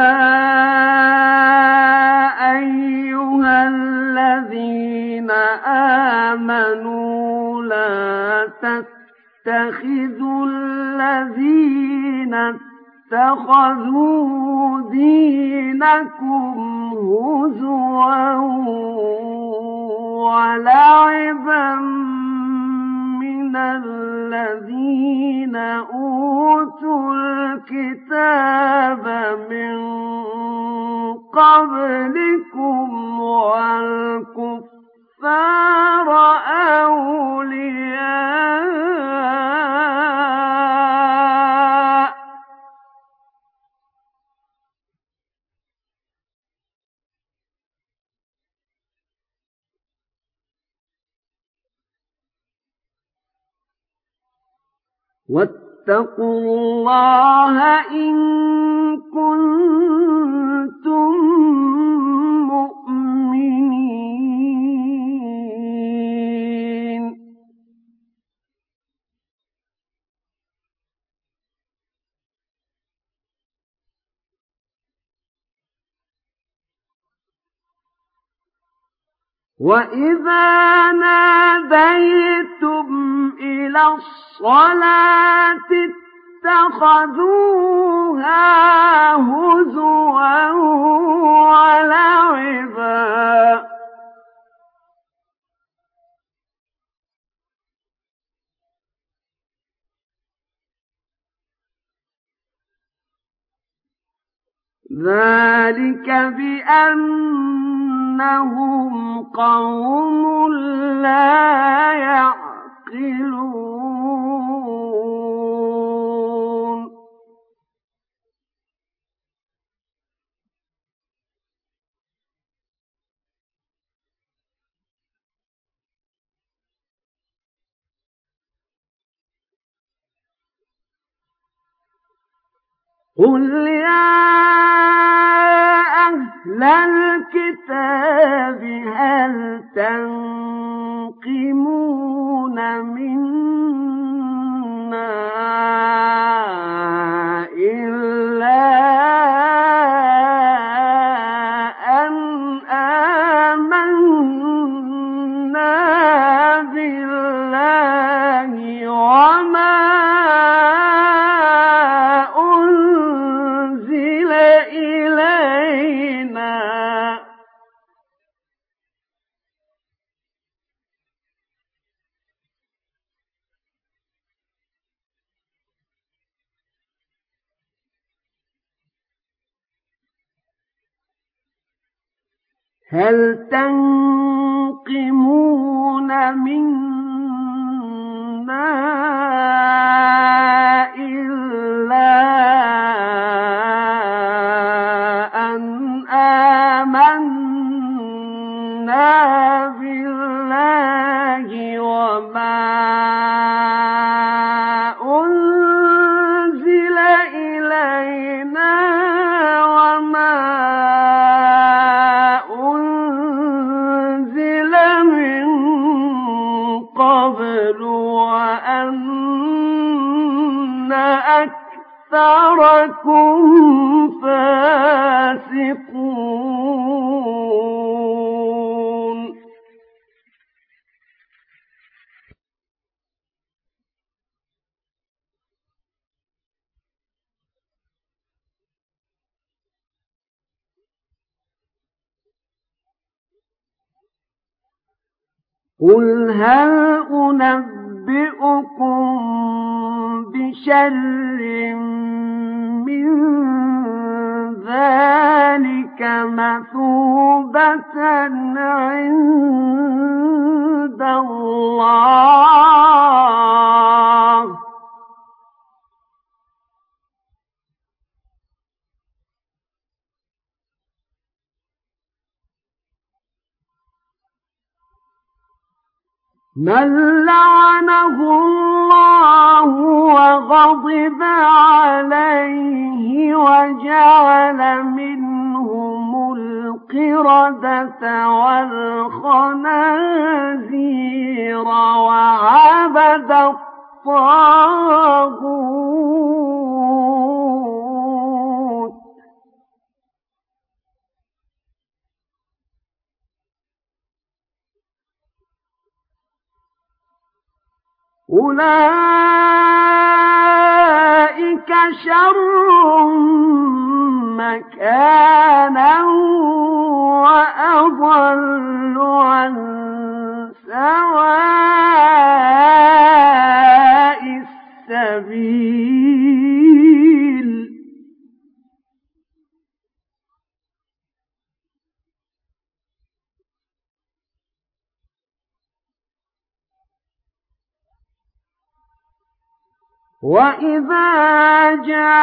أيها الذين آمنوا لا تتخذوا الذين اتخذوا دينكم هزوا ولعبا من الذين أوتوا الكتاب من قبلكم والكفار أولياء واتقوا الله إن كنتم مؤمنين. وإذا ناديتم إلى الصلاة اتخذوها هزوا ولعبا ذلك بأنهم قوم لا يعقلون. قل يا أهل الكتاب هل تنقمون منا إلا أن آمنا بالله وما أنزل إلينا هل تنقمون منا إلا أن آمنا بالله وما أنزل إلينا وما أنزل من قبل وأن أكثركم فاسقون. قل هل أنبئكم بشر من ذلك مثوبة عند الله من لعنه الله وغضب عليه وجعل منهم القردة والخنازير وعبد الطاغوت أولئك شر مكانا وأضل عن سواء السبيل وَإِذَا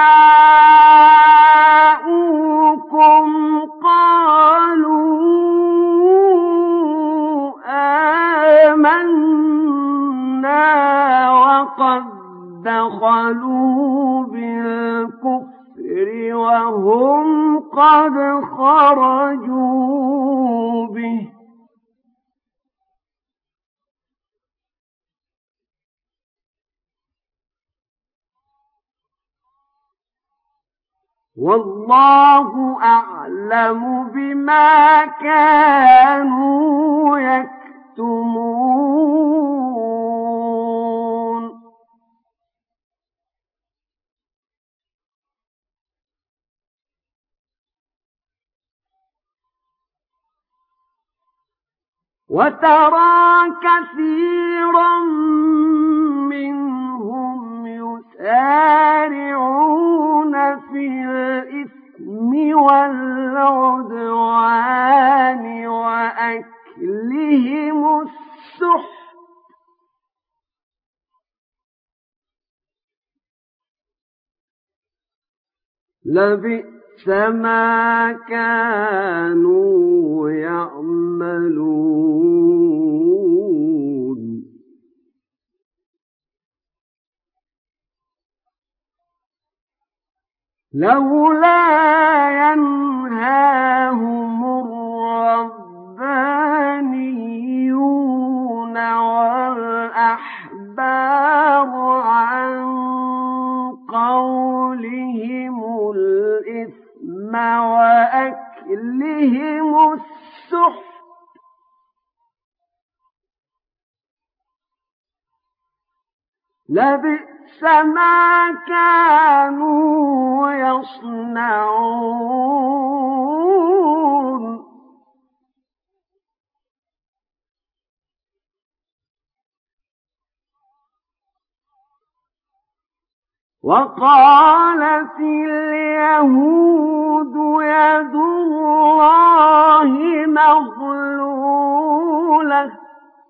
جَاءُوكُمْ قَالُوا آمَنَّا وَقَدْ دَخَلُوا بِالْكُفْرِ وَهُمْ قَدْ خَرَجُوا بِهِ وَاللَّهُ أَعْلَمُ بِمَا كَانُوا يَكْتُمُونَ وَتَرَى كَثِيرًا مِّنْهُمْ يُسَارِعُونَ فِي الْإِثْمِ وَالْعُدْوَانِ وَأَكْلِهِمُ السُّحْتَ لَبِئْسَ مَا كَانُوا يَعْمَلُونَ لولا ينهاهم الربانيون والأحبار عن قولهم الإثم وأكلهم السحت لبئس ما كانوا يصنعون وقالت اليهود يد الله مغلولة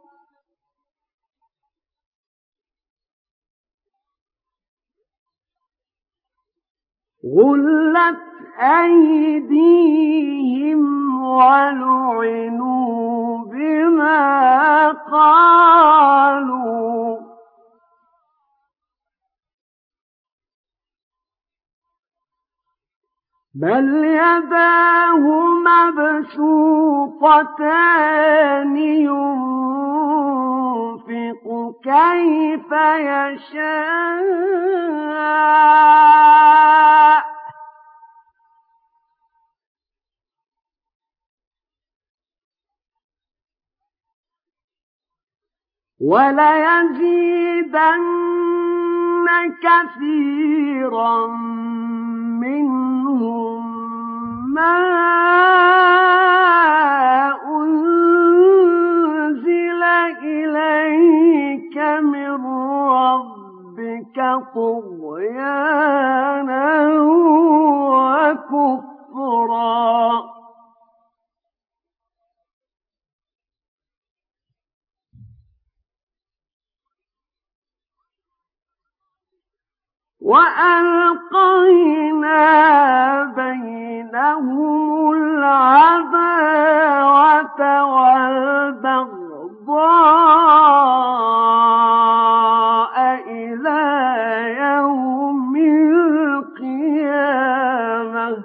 غلت أيديهم ولعنوا بما قالوا بل يداه مبسوطتان ينفق كيف يشاء وليزيدن كثيرا منهم ما أنزل إليك من ربك طغيانا وكفرا وألقينا بينهم العداوة والبغضاء إلى يوم القيامة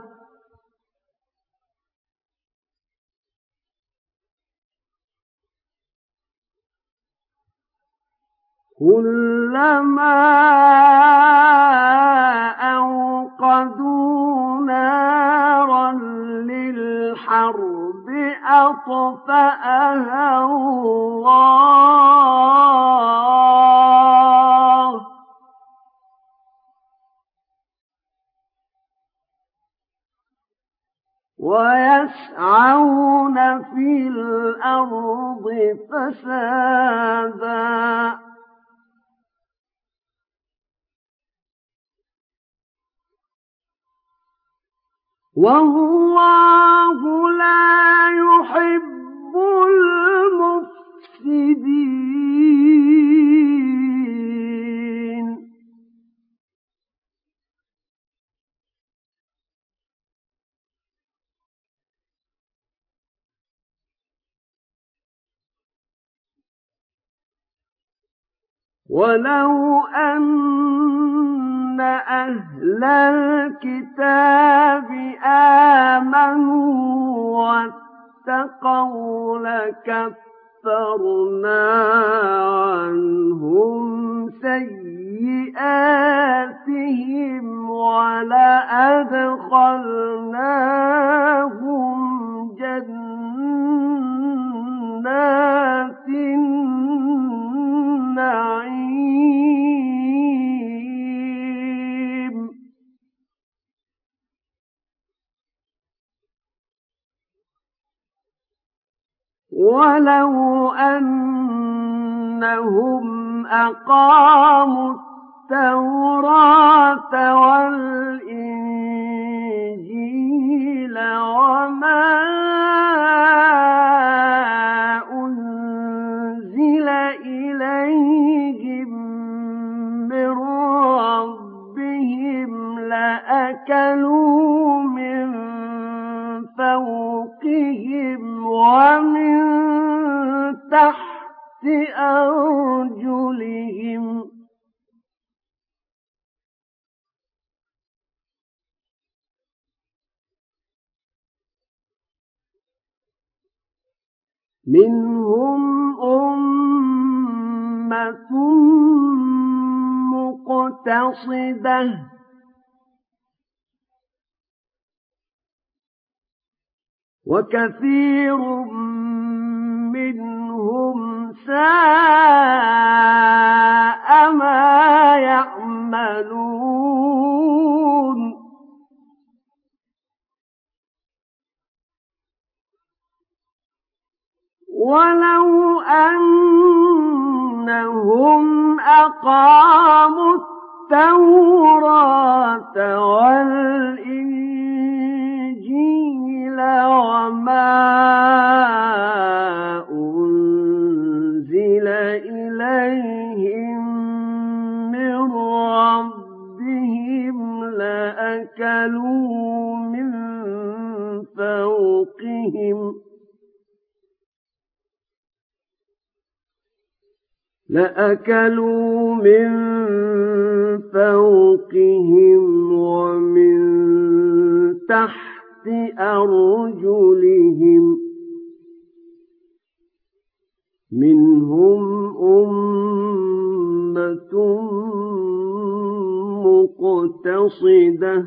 كلما أوقدوا نارا للحرب أطفأها الله ويسعون في الأرض فسادا والله لا يحب المفسدين. ولو أن أهل الكتاب آمنوا واتقوا لكفرنا عنهم سيئاتهم ولأدخلناهم جنات النعيم. ولو أنهم أقاموا التوراة والإنجيل وما أنزل إليهم من ربهم لأكلوا من فوقهم ومن تحت أرجلهم منهم أمة مقتصدة وكثير منهم ساء ما يعملون. ولو أنهم أقاموا التوراة والإنجيل وما أنزل إليهم من ربهم لأكلوا من فوقهم لأكلوا من فوقهم ومن تحت أرجلهم منهم أمة مقتصدة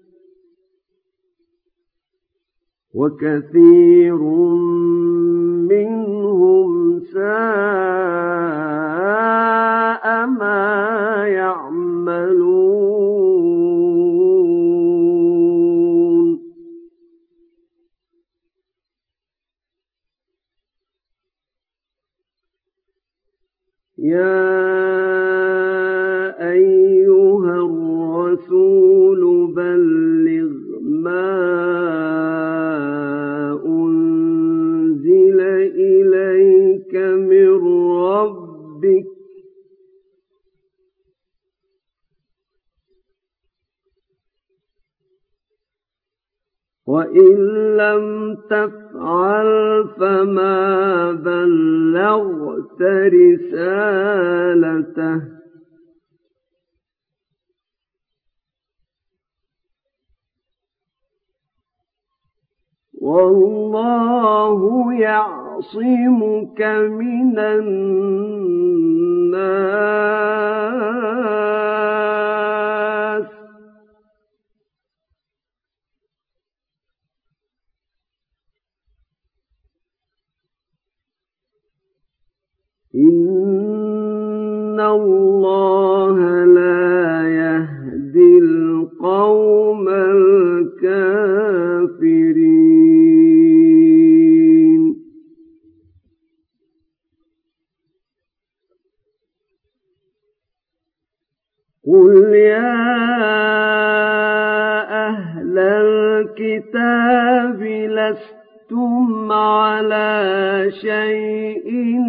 وكثير منهم ساء ما يعملون. يا أيها الرسول بلغ ما أنزل إليك من ربك وإن لم تفعل فما بلغت رسالته والله يعصمك من الناس إن الله لا يهدي القوم الكافرين. يا أهل الكتاب لستم على شيء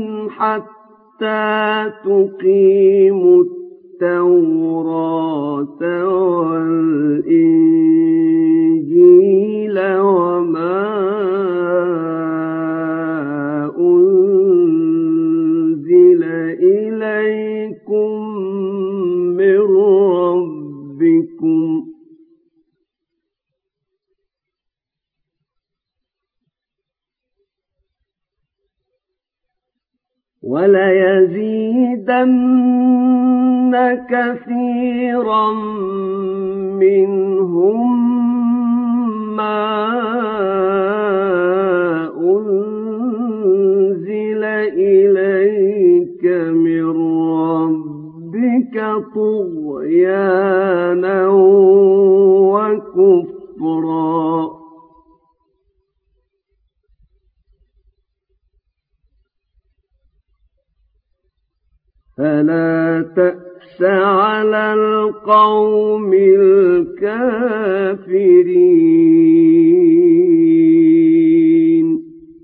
حتى تقيموا التوراة والإنجيل وما أنزل إليكم من ربكم وليزيدن كثيرا منهم ما أنزل إليك من ربك طغيانا وكفرا فلا تأس على القوم الكافرين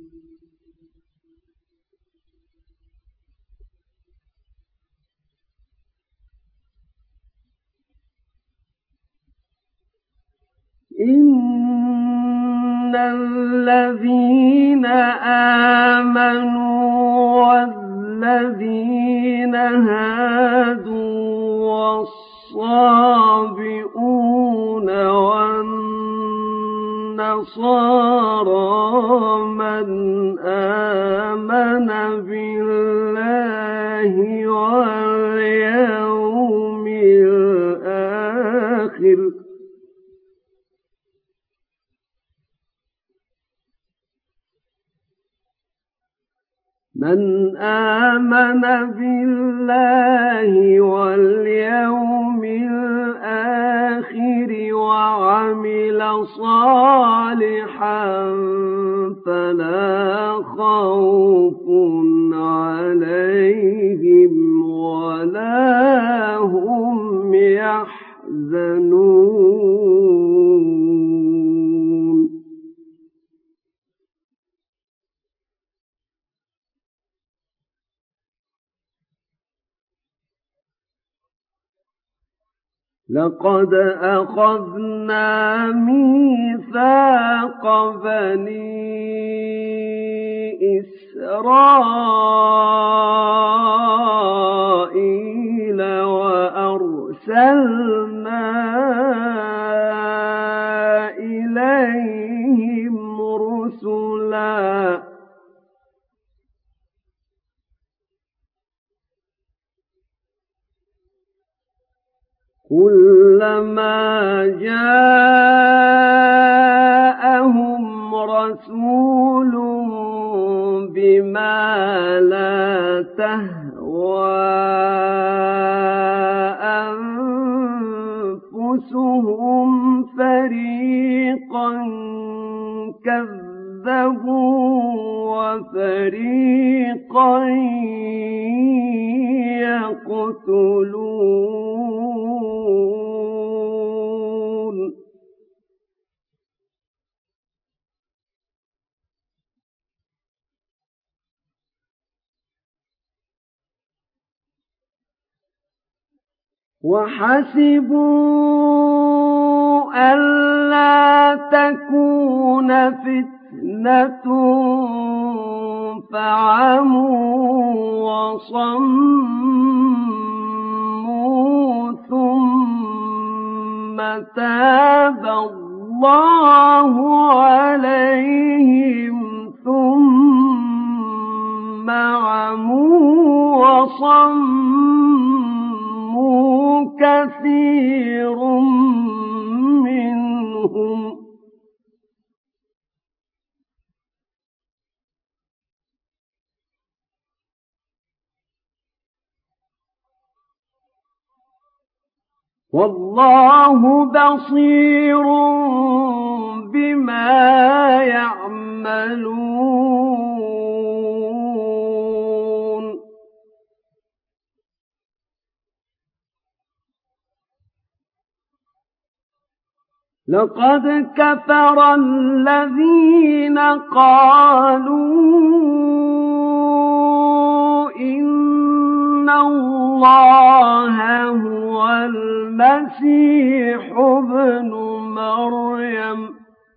إن الذين آمنوا والذين هادوا والصابئون والنصارى من آمن بالله واليوم الآخر من آمن بالله واليوم الآخر وعمل صالحا فلا خوف عليهم ولا هم يحزنون لقد أخذنا ميثاق بني إسرائيل وأرسلنا إليهم رسلا كلما جاءهم رسول بما لا تهوى أنفسهم فريقا كذبوا وفريقا يقتلون وحسبوا ألا تكون فتنة فعموا وصموا ثم تاب الله عليهم ثم عموا وصموا كثير منهم والله بصير بما يعملون لقد كفر الذين قالوا إن الله هو المسيح ابن مريم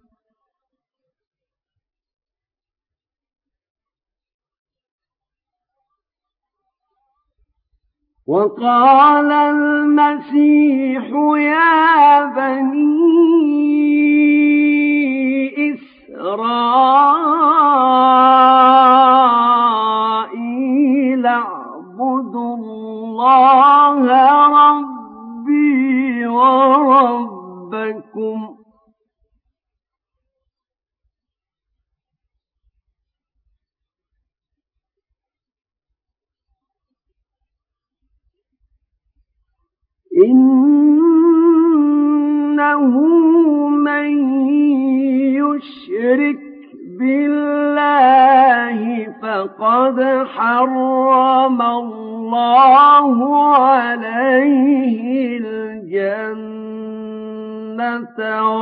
وقال المسيح يا بني إسرائيل اعبدوا الله ربي وربكم إنه من يشرك بالله فقد حرم الله عليه الجنة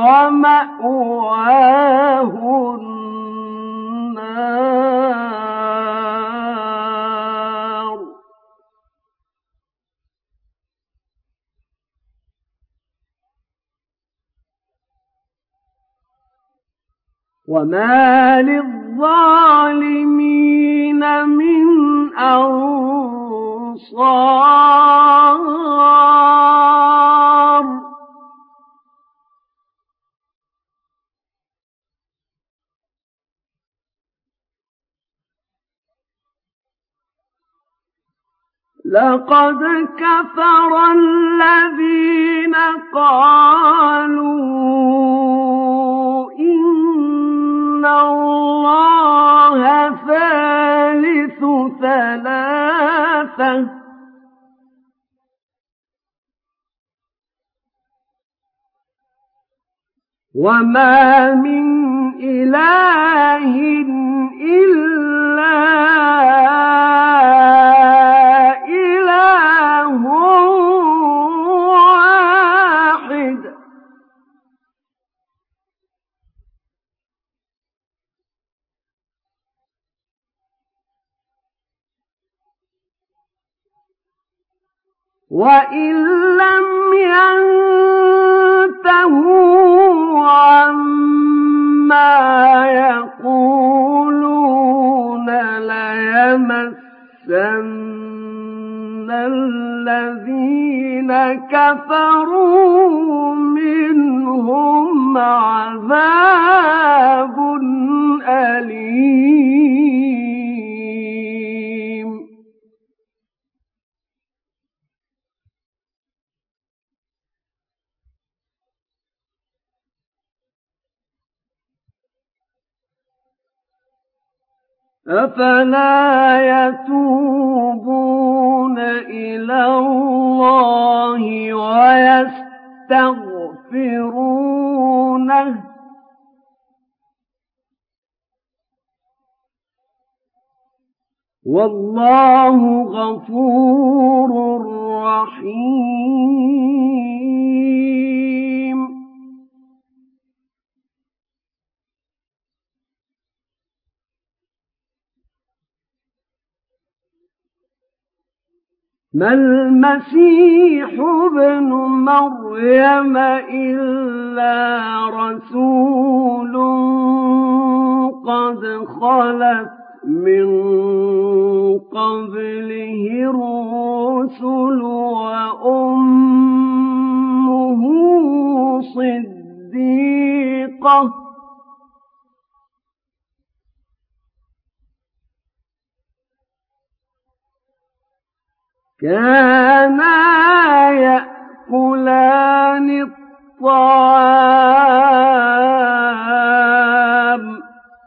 ومأواه النار وما للظالمين من أنصار لقد كفر الذين قالوا إن الله ثالث ثلاثة وما من إله إلا إله واحد وإن لم ينتهوا عما يقولون ليمسن الذين كفروا منهم عذاب أليم أفلا يتوبون إلى الله ويستغفرونه والله غفور رحيم ما المسيح ابن مريم إلا رسول قد خلت من قبله الرسل وأمه صديقة كانا يأكلان الطعام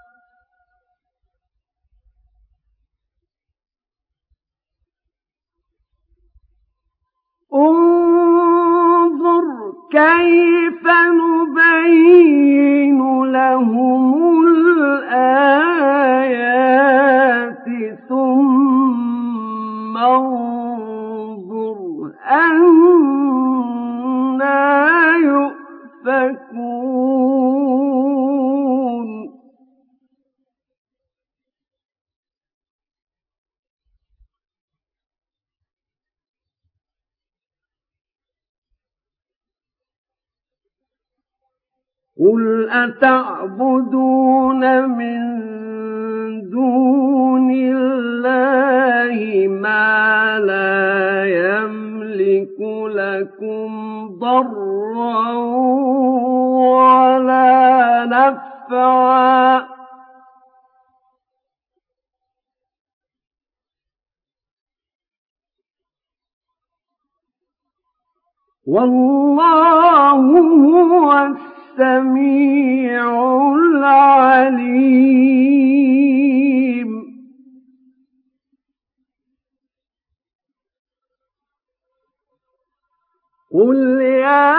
انظر كيف نبين لهم الآيات ثم انظر أنى يؤفكون قُلْ أَتَعْبُدُونَ مِن دُونِ اللَّهِ مَا لَا يَمْلِكُ لَكُمْ ضَرًّا وَلَا نَفْعًا وَاللَّهُ هُوَ السَّمِيعُ الْعَلِيمُ قُلْ يَا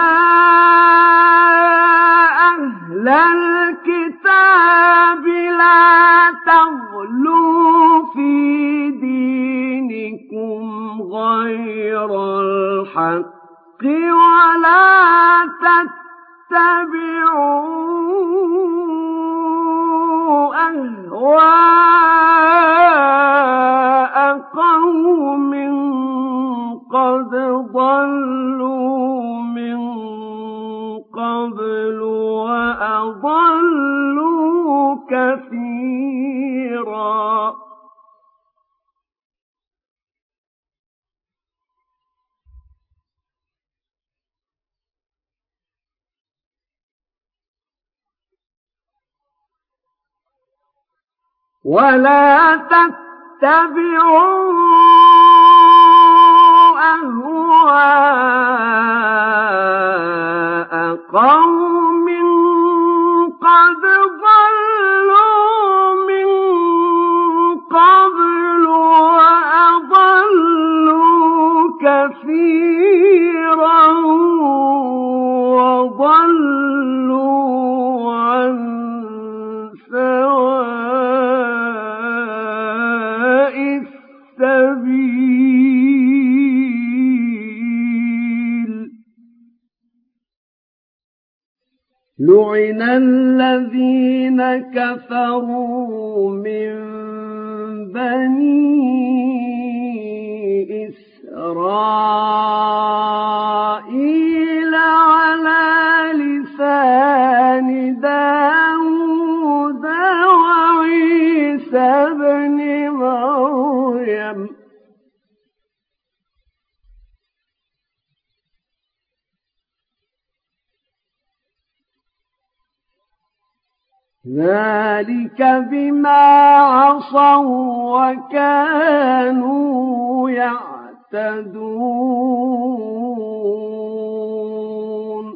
أَهْلَ الْكِتَابِ لَا تَغْلُوا فِي دِينِكُمْ غَيْرَ الْحَقِّ وَلَا تَتَّبِعُوا أَهْوَاءَ قَوْمٍ قَدْ ضَلُّوا مِن قَبْلُ وَأَضَلُّوا كَثِيرًا وَلَا تَتَّبِعُوا أَهْوَاءَ قَوْمٍ قَدْ ضَلُّوا مِن قَبْلُ وَأَضَلُّوا كَثِيرًا وَضَلُّوا عَن سَوَاءِ السَّبِيلِ لُعِنَ الَّذِينَ كَفَرُوا مِن بَنِي إِسْرَائِيلَ عَلَىٰ لِسَانِ دَاوُودَ وَعِيسَى ابْنِ مَرْيَمَ ذَلِكَ بِمَا عَصَوا وَكَانُوا يَعْتَدُونَ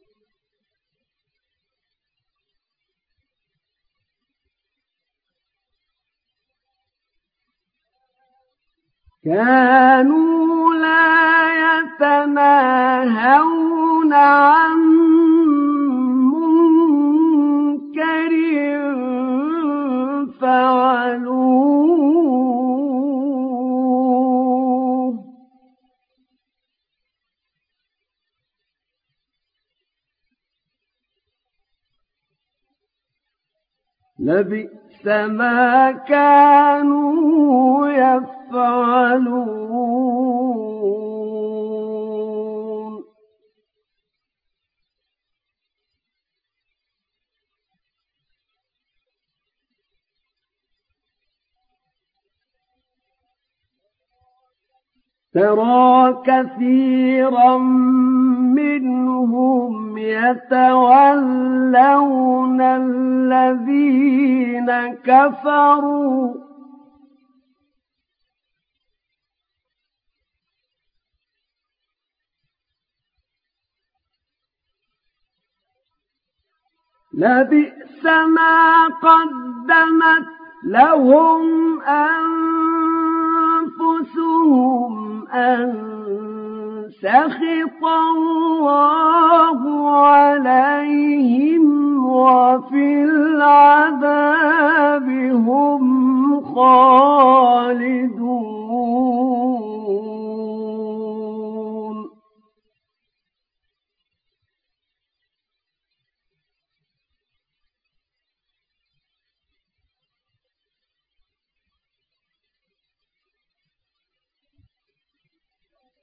كَانُوا لَا يَتَنَاهَوْنَ عَن مُّنكَرٍ فَعَلُوهُ لَبِئْسَ مَا كَانُوا يَفْعَلُونَ تَرَىٰ كَثِيرًا مِّنْهُمْ يَتَوَلَّوْنَ الَّذِينَ كَفَرُوا لَبِئْسَ مَا قَدَّمَتْ لَهُمْ أَنفُسُهُمْ أَن سَخِطَ اللَّهُ عَلَيْهِمْ وَفِي الْعَذَابِ هُمْ خَالِدُونَ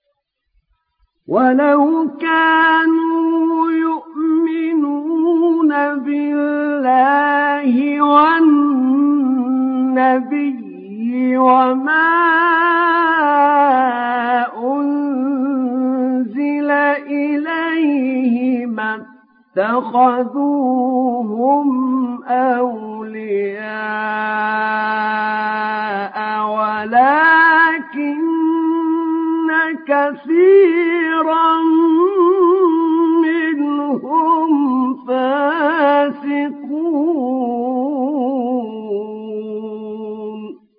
وَلَوْ كَانُوا يُؤْمِنُونَ بالله والنبي وما أنزل إليه ما اتخذوهم أولياء ولكن كثيرا منهم فاسقون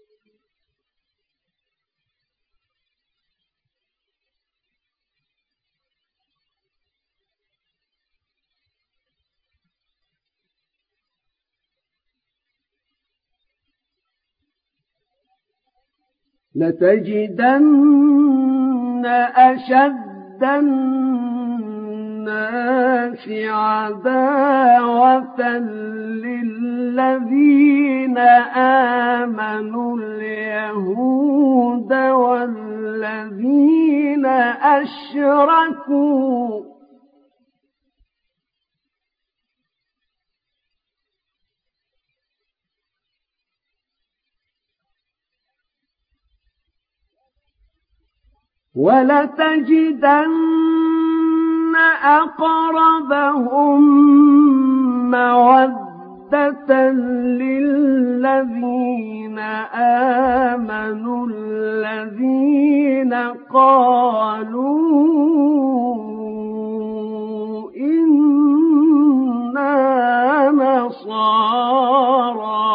لتجدن أشد الناس عداوة للذين آمنوا اليهود والذين أشركوا ولتجدن أقربهم مودة للذين آمنوا الذين قالوا إنا نصارى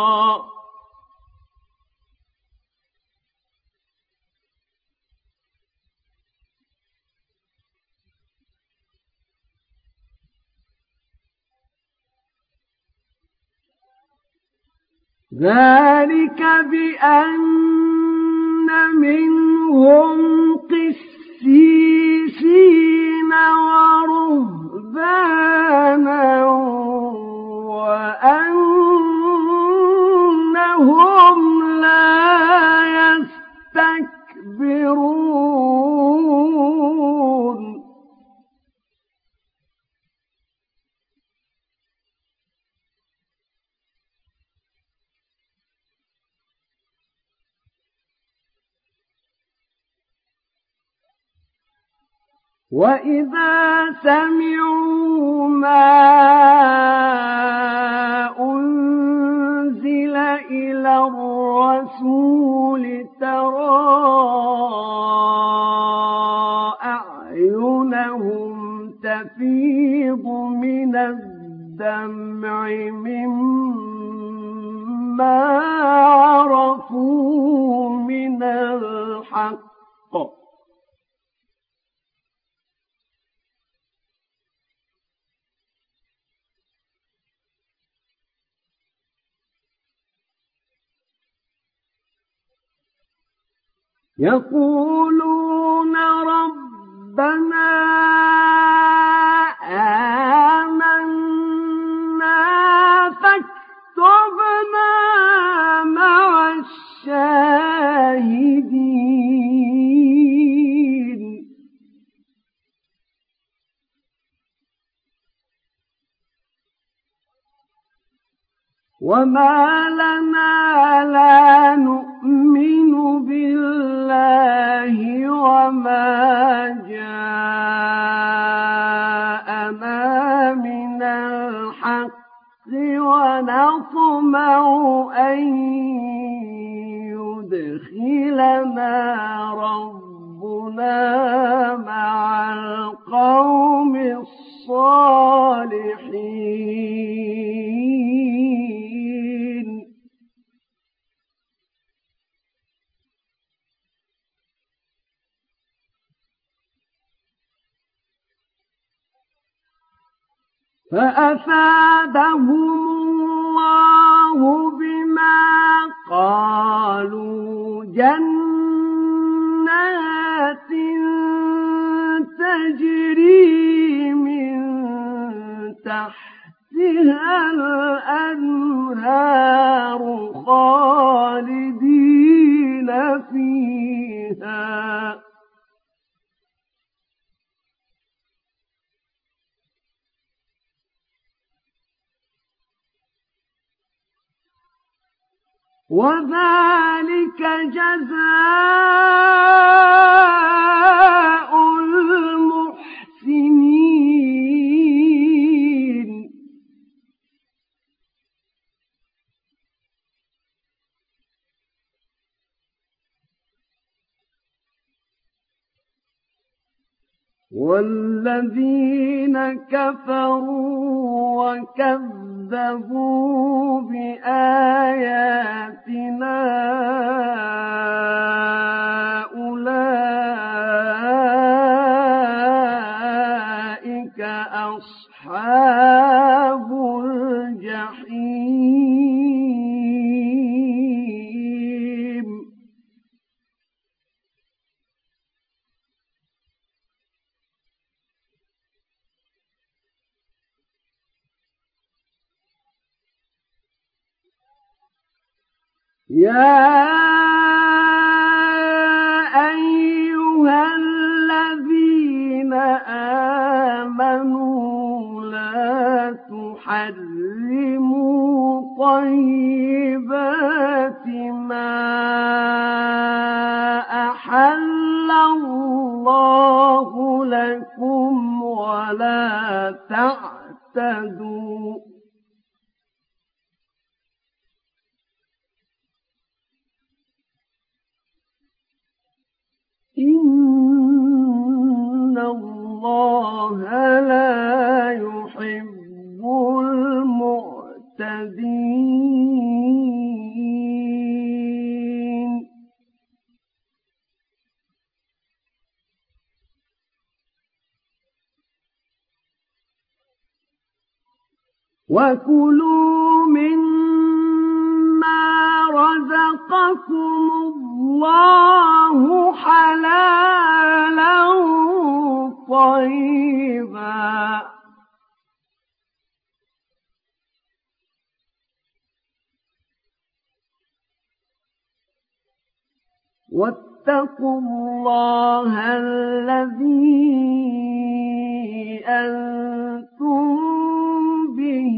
ذلك بأن منهم قسيسين ورهبانا وأنهم لا يستكبرون وَإِذَا سَمِعُوا مَا أُنزِلَ إِلَى الرَّسُولِ تَرَىٰ أَعْيُنَهُمْ تَفِيضُ مِنَ الدَّمْعِ مِمَّا عَرَفُوا مِنَ الْحَقِّ يقولون ربنا آمنا فاكتبنا مع الشاهدين وما لنا لا نؤمن بالله وما جاءنا من الحق ونطمع أن يدخلنا ربنا مع القوم الصالحين فأفادهم الله بما قالوا جنات تجري من تحتها الأنهار خالدين فيها وذلك جزاء المحسنين. والذين كفروا وكذبوا بآياتنا أولئك أصحاب الجحيم. يا أيها الذين آمنوا لا تحرموا طيبات ما أحل الله لكم ولا تعتدوا إن الله لا يحب المعتدين. وكلوا مما رزقكم الله حلالا طيبا واتقوا الله الذي أنتم به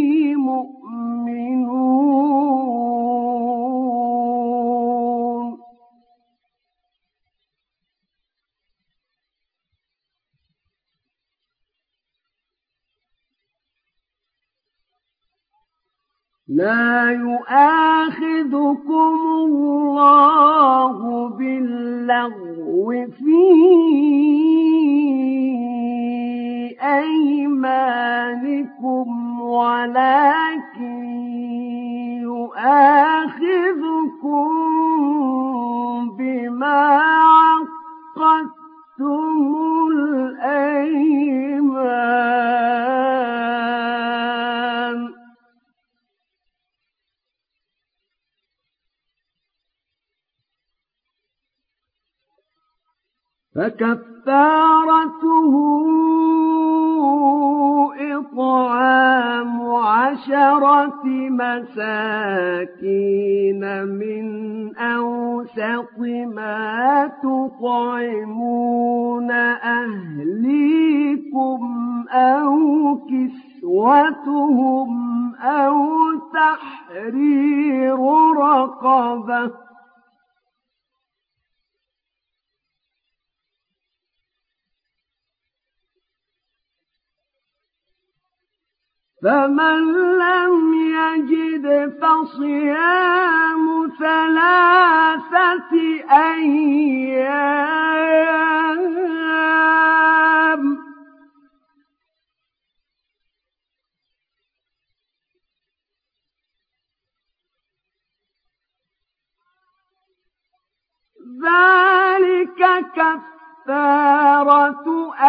مؤمنون. لا يؤاخذكم الله باللغو في أيمانكم ولكن يؤاخذكم بما عقدتم الأيمان فكفارته إطعام عشرة مساكين من أوسط ما تطعمون أهليكم أو كسوتهم أو تحرير رقبة فمن لم يجد فصيام ثلاثة أيام ذلك كفارة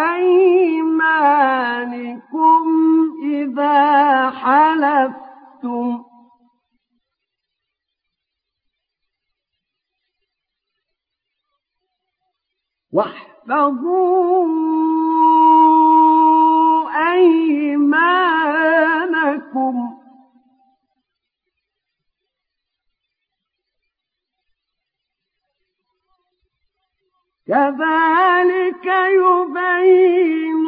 أيمانكم إذا حلفتم واحفظوا أيمانكم كذلك يبين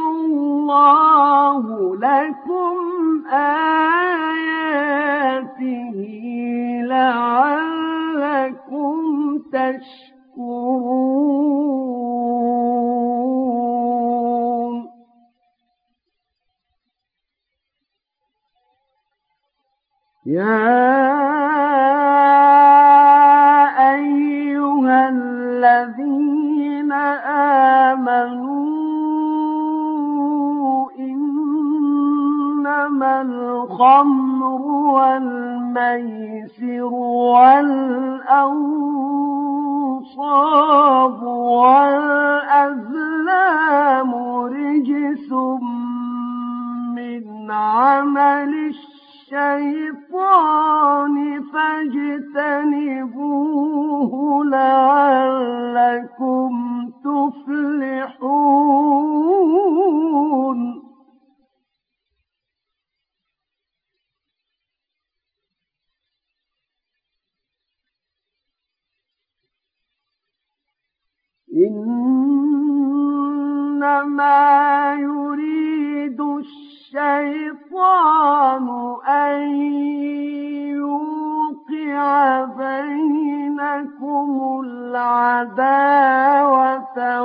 الله لكم آياته لعلكم تشكرون يا أيها الذين آمنوا إنما الخمر والميسر والأنصاب والأزلام رجس من عمل الشيطان فاجتنبوه لعلكم تفلحون إنما يريد الشيطان أن يوقع بينكم العداوة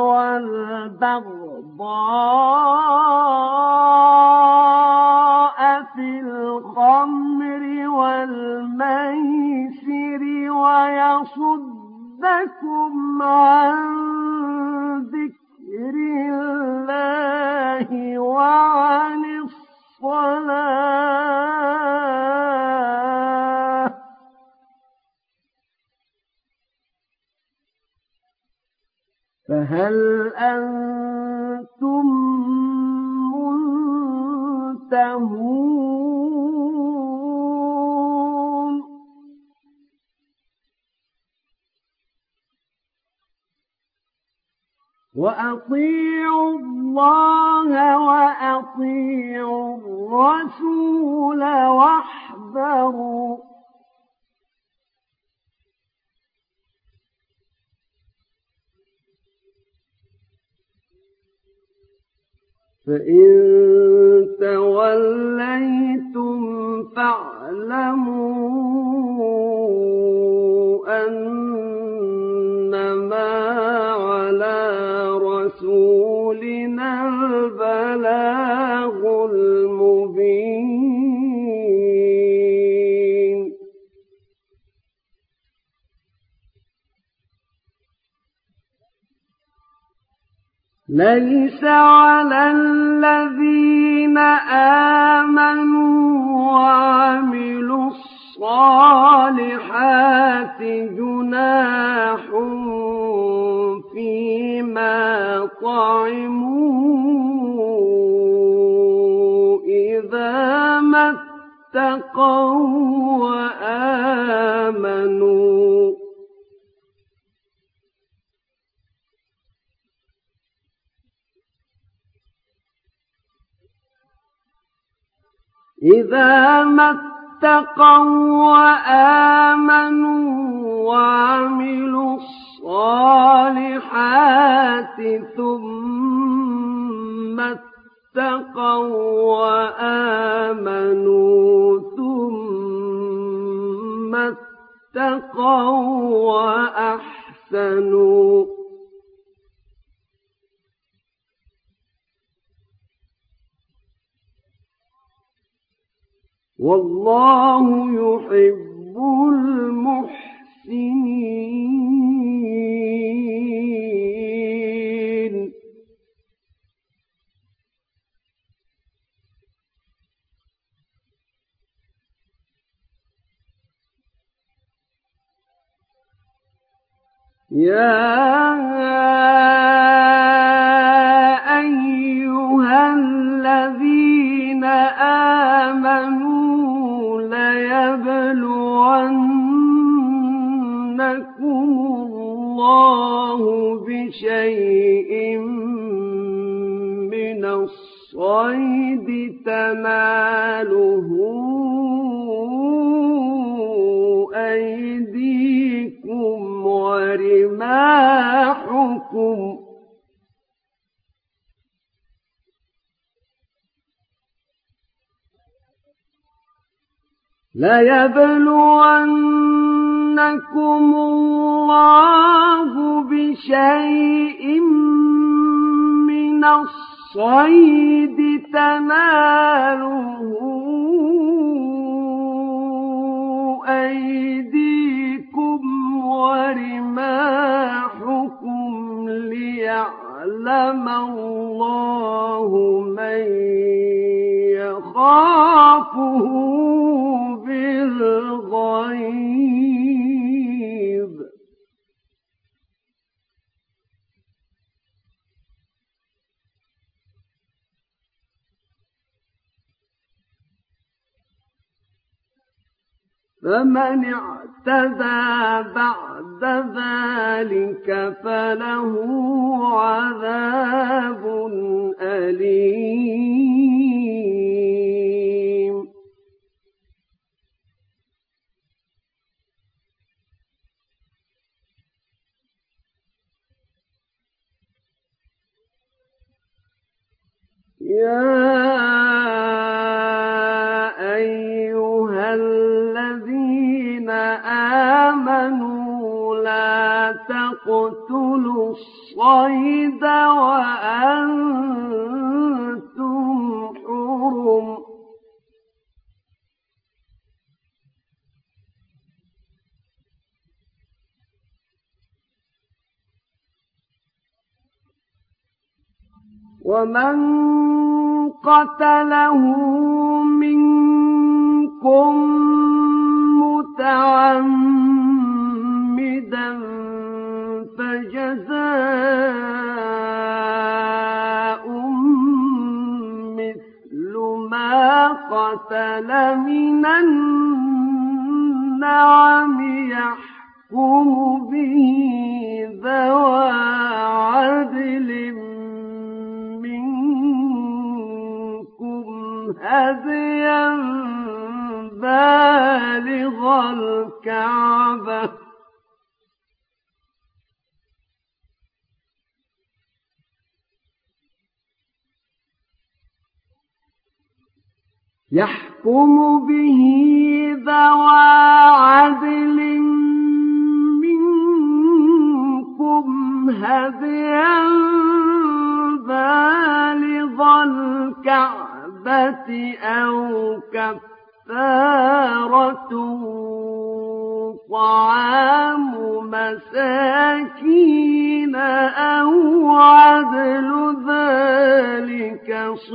والبغضاء في الخمر والميسر ويصدكم عن ذكر الله وعن الصلاة فهل أنتم منتهون وأطيعوا الله وأطيعوا الرسول واحذروا فإن توليتم فاعلموا أنما على رسولنا البلاغ المبين ليس على الذين آمنوا وعملوا الصالحات جناح فيما طعموا إذا ما اتقوا وآمنوا إذا ما اتقوا وآمنوا وعملوا الصالحات ثم اتقوا وآمنوا ثم اتقوا وأحسنوا والله يحب المحسنين يا أيها الذين آمنوا ليبلونكم الله بشيء من الصيد تناله أيديكم ورماحكم ليبلونكم الله بشيء من الصيد تناله أيديكم ورماحكم ليعلم الله من يخافه بالغيب. فمن اعتدى بعد ذلك فله عذاب أليم. يا أيها الذين آمنوا لا تقتلوا الصيد وأنتم حرم ومن قتله منكم متعمدا فجزاء مثل ما قتل من النعم يحكم به ذوى عدل هديا بالغ الكعبة يحكم به ذوى عدل منكم هديا بالغ الكعبة أو كفارة طعام مساكين أو عدل ذلك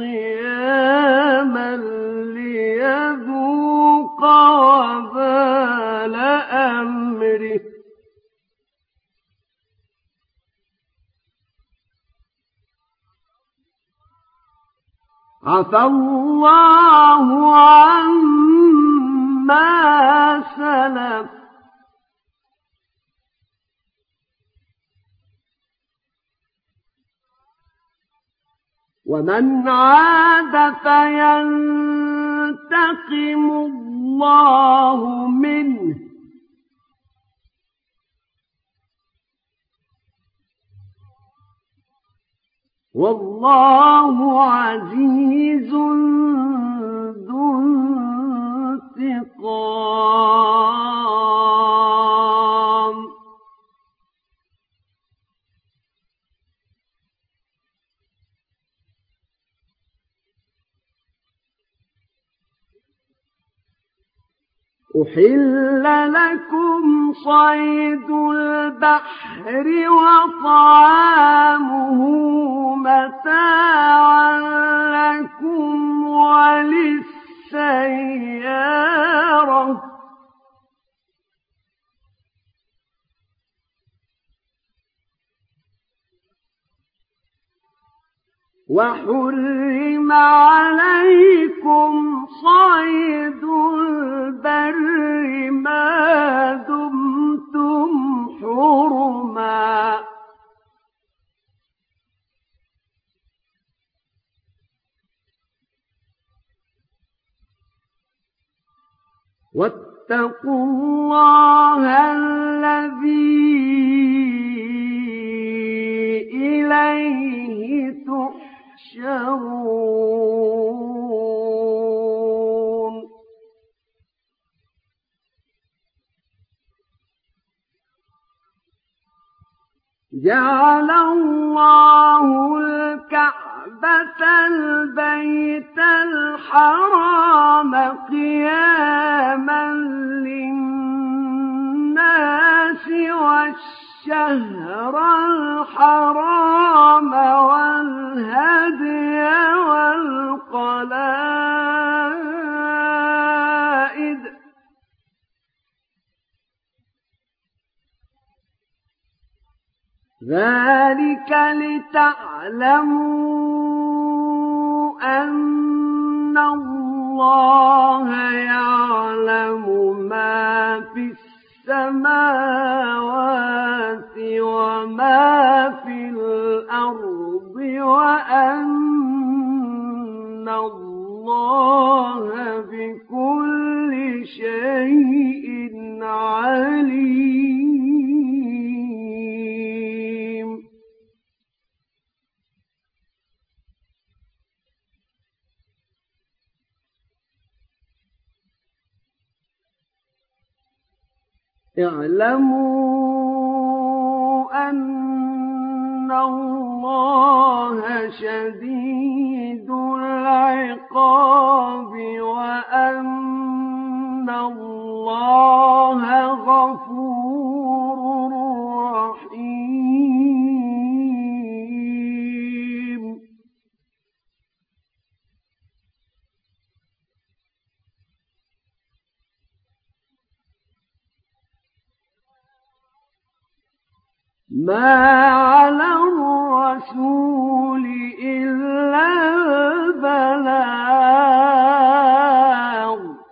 صياما ليذوق وبال أمره. عفى الله عما سلف ومن عاد فينتقم الله منه والله عزيز ذو انتقام. أحل لكم صيد البحر وطعامه متاعا لكم وللسيارة وحرم عليكم صيد البر ما دمتم حرما واتقوا الله الذي إليه تحشرون. جعل الله الكعبة البيت الحرام قياما للناس والشهر الحرام والهدي والقلائد ذلك لتعلموا أن الله يعلم ما في السماوات وما في الأرض وأن الله بكل شيء عليم. اعلموا أن الله شديد العقاب وأن الله غفور رحيم. ما على الرسول إلا البلاغ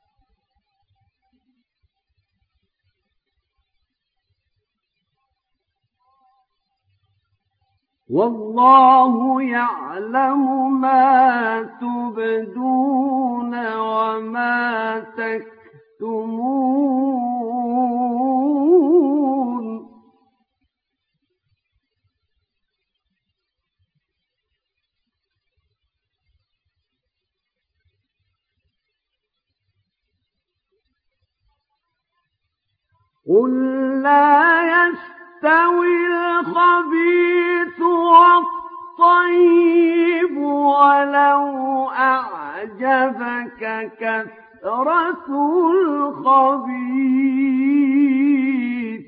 والله يعلم ما تبدون وما تكتمون. قل لا يستوي الخبيث والطيب ولو أعجبك كثرة الخبيث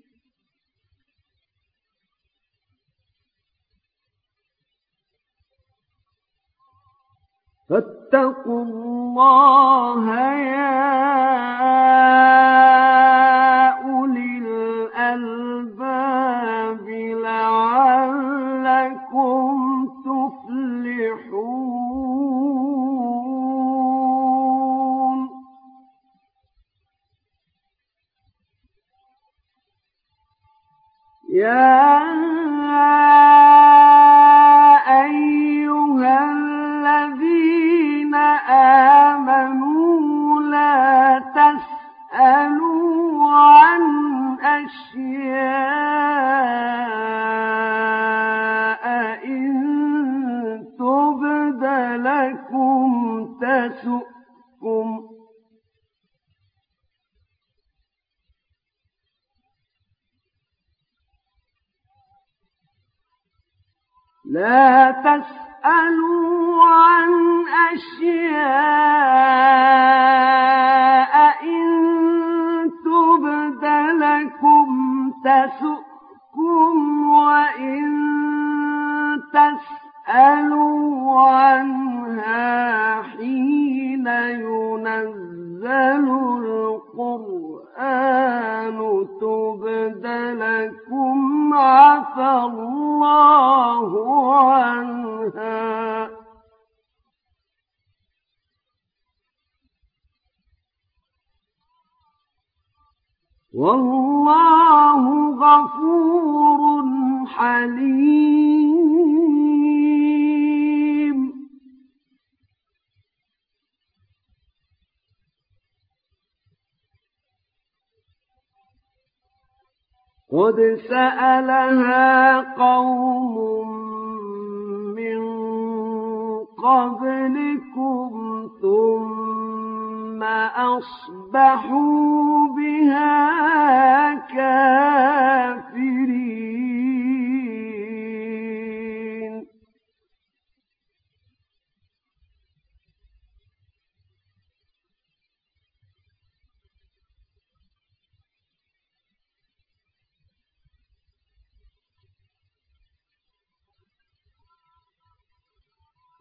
فاتقوا الله يا أولي الألباب لعلكم تفلحون. يا أيها الذين آمنوا لا تسألوا عن أشياء إن تبد لكم تسؤكم لا تسألوا عن أشياء إن تبد لكم تسؤكم وإن تسألوا عنها حين ينزل القرآن تبد لكم عفى الله عنها والله غفور حليم. قد سألها قوم من قبلكم ثم أصبحوا بها كافرين.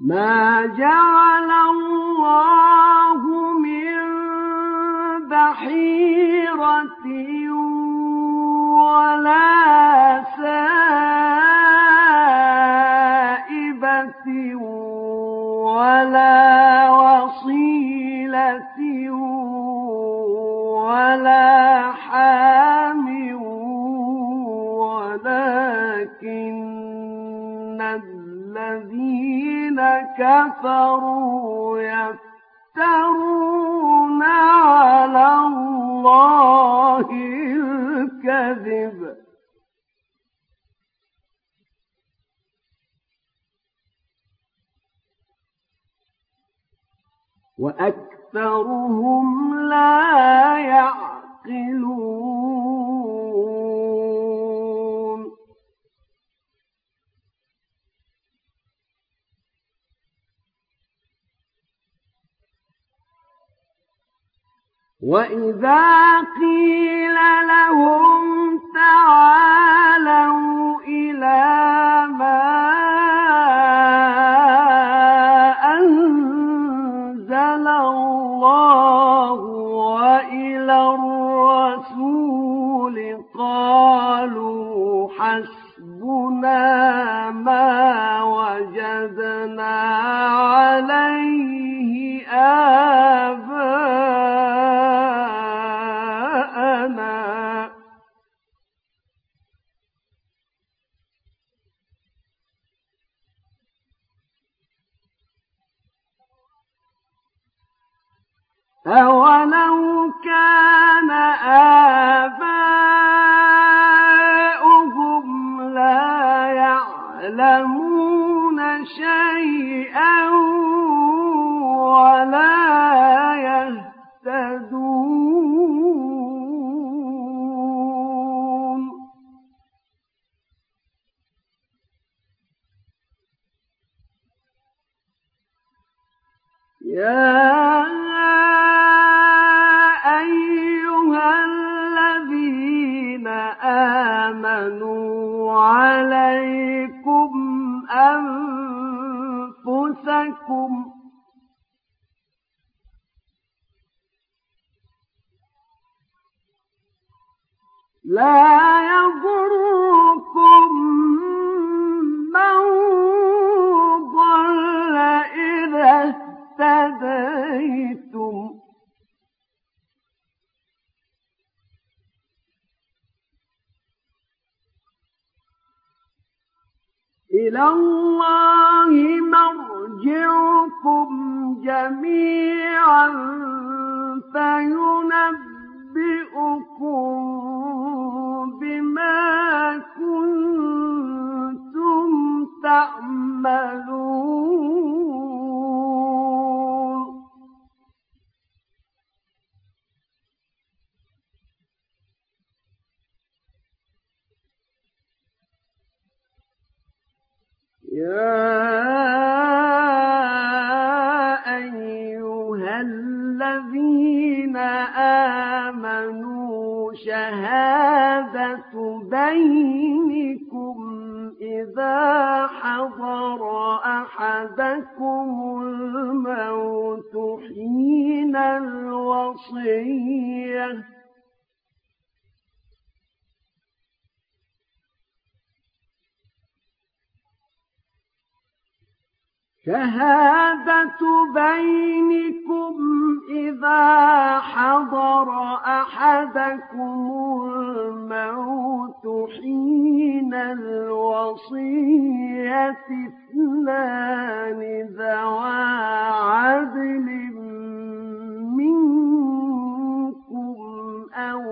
ما جعل الله من بحيرة ولا سائبة ولا وصيلة ولا حام ولكن الذين كفروا يفترون على الله الكذب وأكثرهم لا يعقلون وإذا قيل لهم تعالوا إلى ما أنزل الله وإلى الرسول قالوا حسبنا ما وجدنا عليه آباءنا أولو كان آباؤهم لا يعلمون شيئا ولا يهتدون يا آمنوا عليكم أنفسكم لا يضركم من ضل إذا اهتديتم إلى الله مرجعكم جميعا فينبئكم بما كنتم تعملون يا أيها الذين آمنوا شهادة بينكم إذا حضر أحدكم الموت حين الوصية شهادة بينكم إذا حضر أحدكم الموت حين الوصية اثنان ذوى عدل منكم أو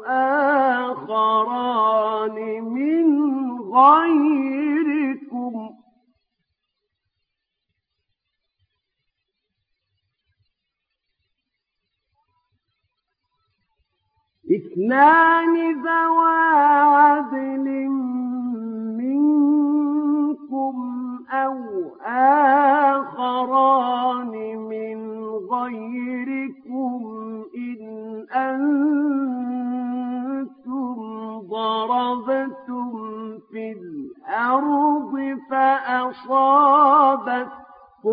آخران من غيركم اثنان ذوى عدل منكم أو آخران من غيركم إن أنتم ضربتم في الأرض فأصابتكم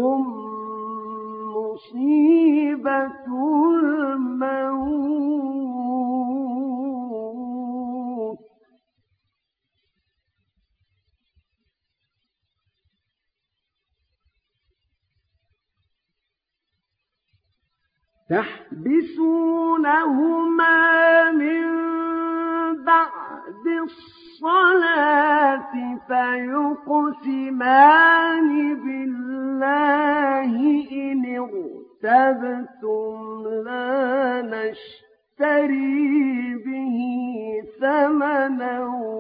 تحبسونهما من بعد الصلاة فيقسمان بالله إن ارتبتم لا نشتري به ثمنا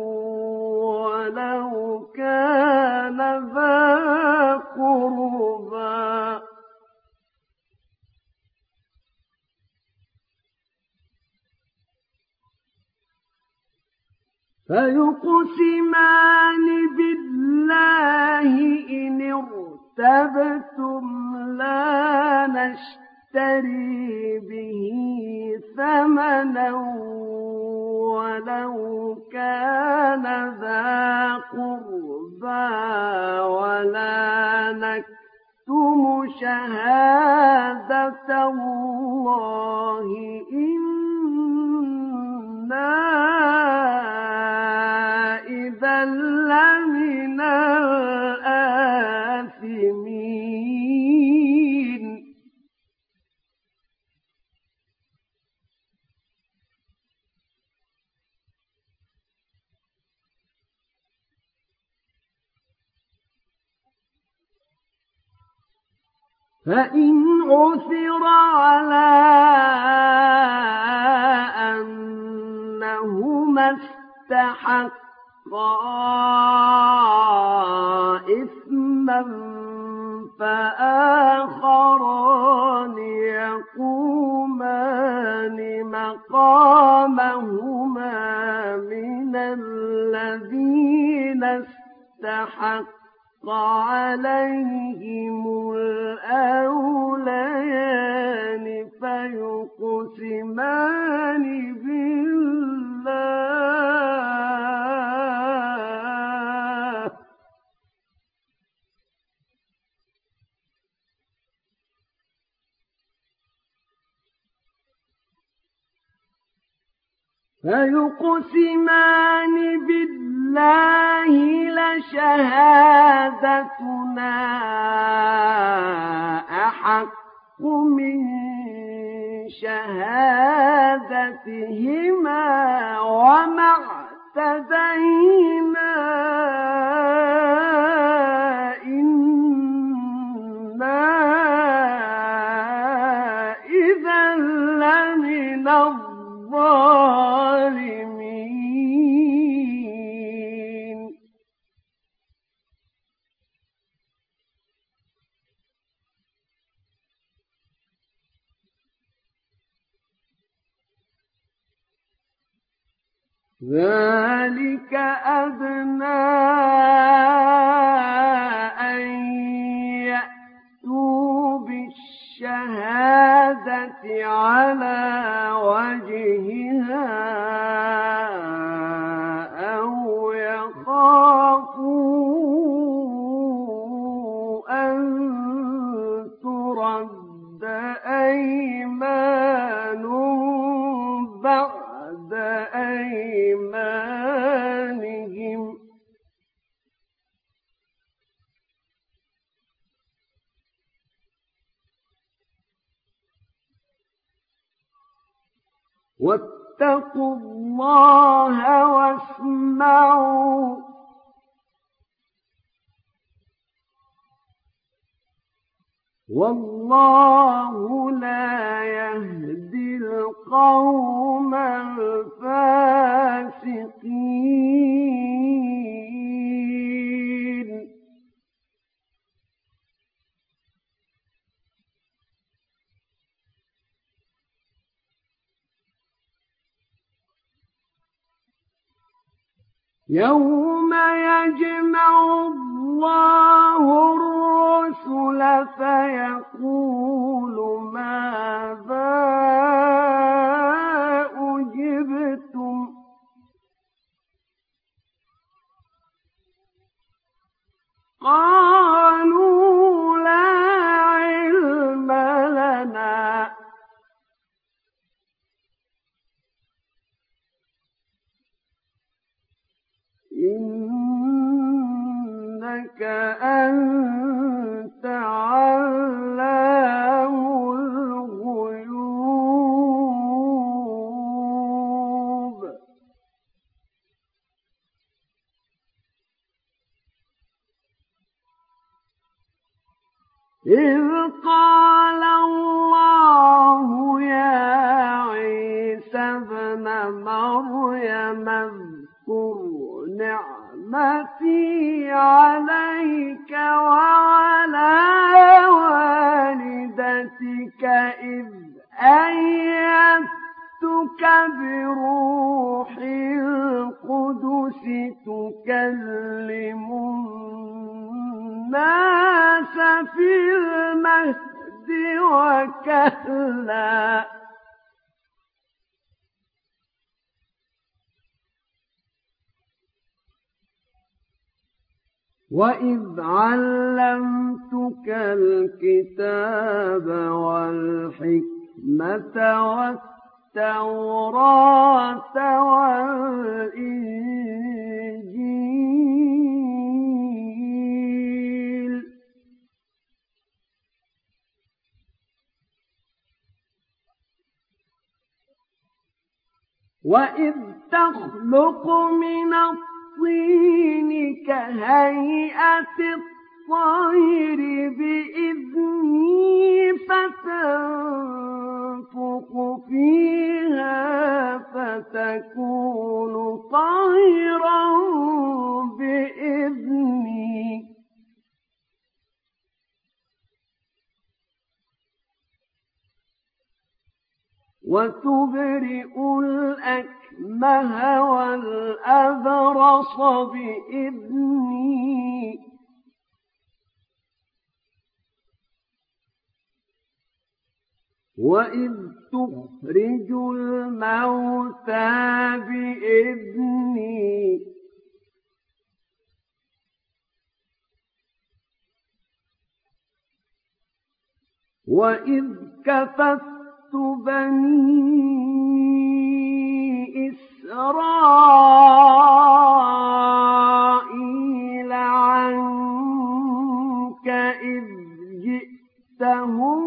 ولو كان ذا قربى فيقسمان بالله إن ارتبتم لا نشتري به ثمنا ولو كان ذا قربى ولا نكتم شهادة الله إنا إذا لمن الآثمين فإن عثر على أنهما استحقا إثما فآخران يقومان مقامهما من الذين استحقوا عليهم الأوليان فيقسمان بالله فيقسمان بالله لشهادتنا أحق من شهادتهما وما اعتدينا إنا إذا لمن الظالمين ذلك أدنى أن يأتوا بالشهادة على وجهها أو يخافوا أن ترد أيمان بعد أيمانهم واتقوا الله واسمعوا والله لا يهدي القوم الفاسقين يوم يجمع الله الرسل فيقول ماذا أجبتم قالوا لا علم لنا إنك أنت علام الغيوب إذ قال الله يا عيسى ابن مريم اذكر نعمتي عليك وعلى والدتك إذ أيدتك بروح القدس تكلم الناس في المهد وكهلا وإذ علمتك الكتاب والحكمة والتوراة والإنجيل وإذ تخلق من الطين كهيئة الطير بإذني فتنفخ فيها فتكون طيرا بإذني وتبرئ الأكمه والأبرص بإذني وإذ تخرج الموتى بإذني وإذ كففت بني إسرائيل عنك إذ جئتهم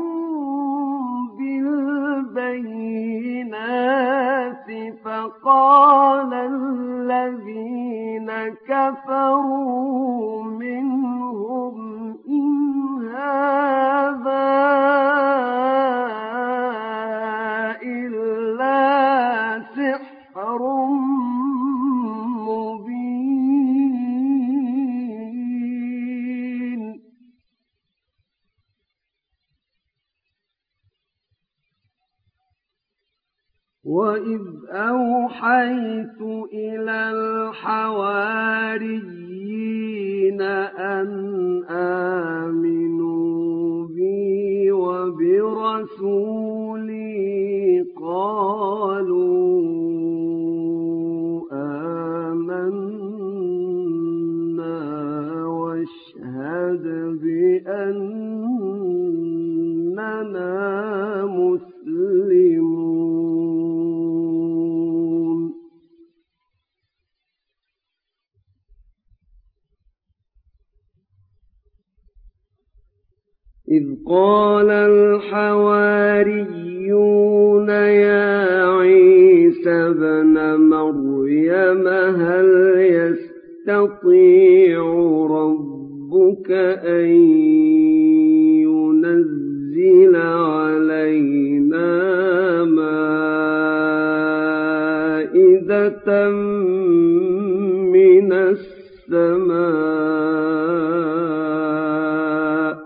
بالبينات فقال الذين كفروا منهم إن هذا إلا سحر مبين وإذ أوحيت إلى الحواريين أن آمنوا بي وبرسولي قالوا آمنا واشهد بأننا مسلمون إذ قال الحواريون يا عيسى ابن مريم هل يستطيع ربك أن ينزل علينا مائدة من السماء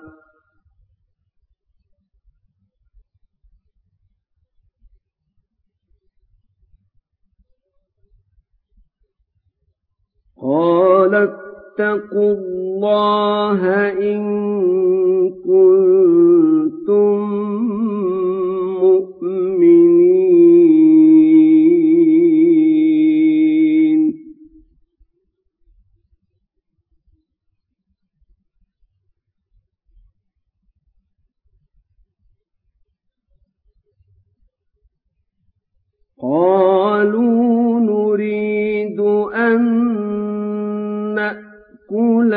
قال اتقوا الله إن كنتم مؤمنين قالوا نريد أن نأكل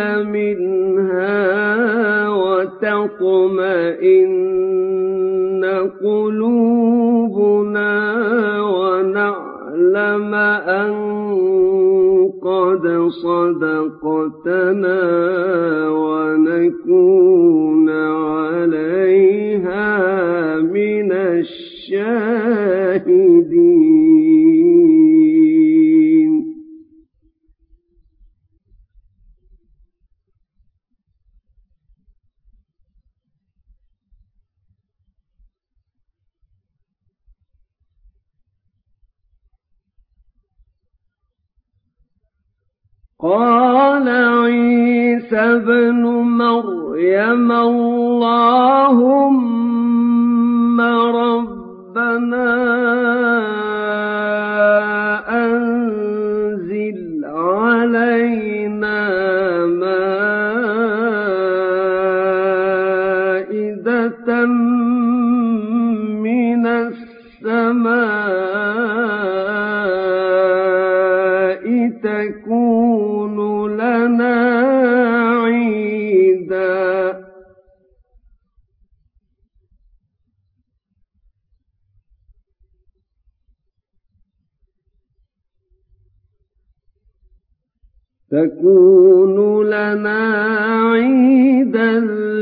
منها وتطمئن قلوبنا ونعلم أن قد بعد صدقتنا ونكون عليها من الشاهدين. قال عيسى ابن مريم اللهم ربنا أنزل علينا مائدة من السماء تكون لنا عيدا تكون لنا عيدا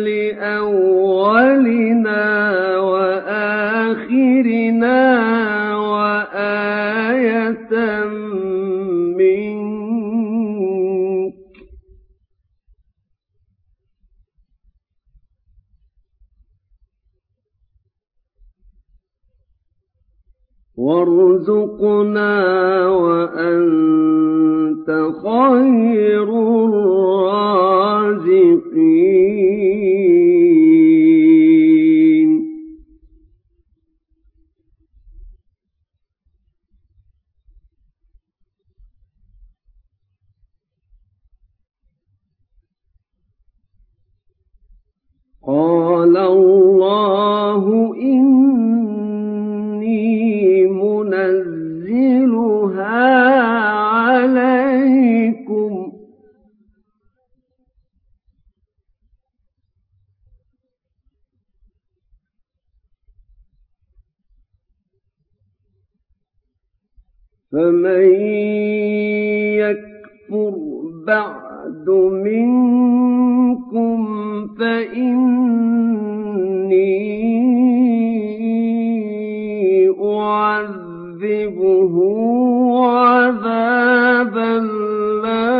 لأولنا وآخرنا وآية منك وارزقنا وأنت خير الرازقين. قال الله إني منزلها عليكم فمن يكفر بعد منكم فإني أعذبه عذابا لا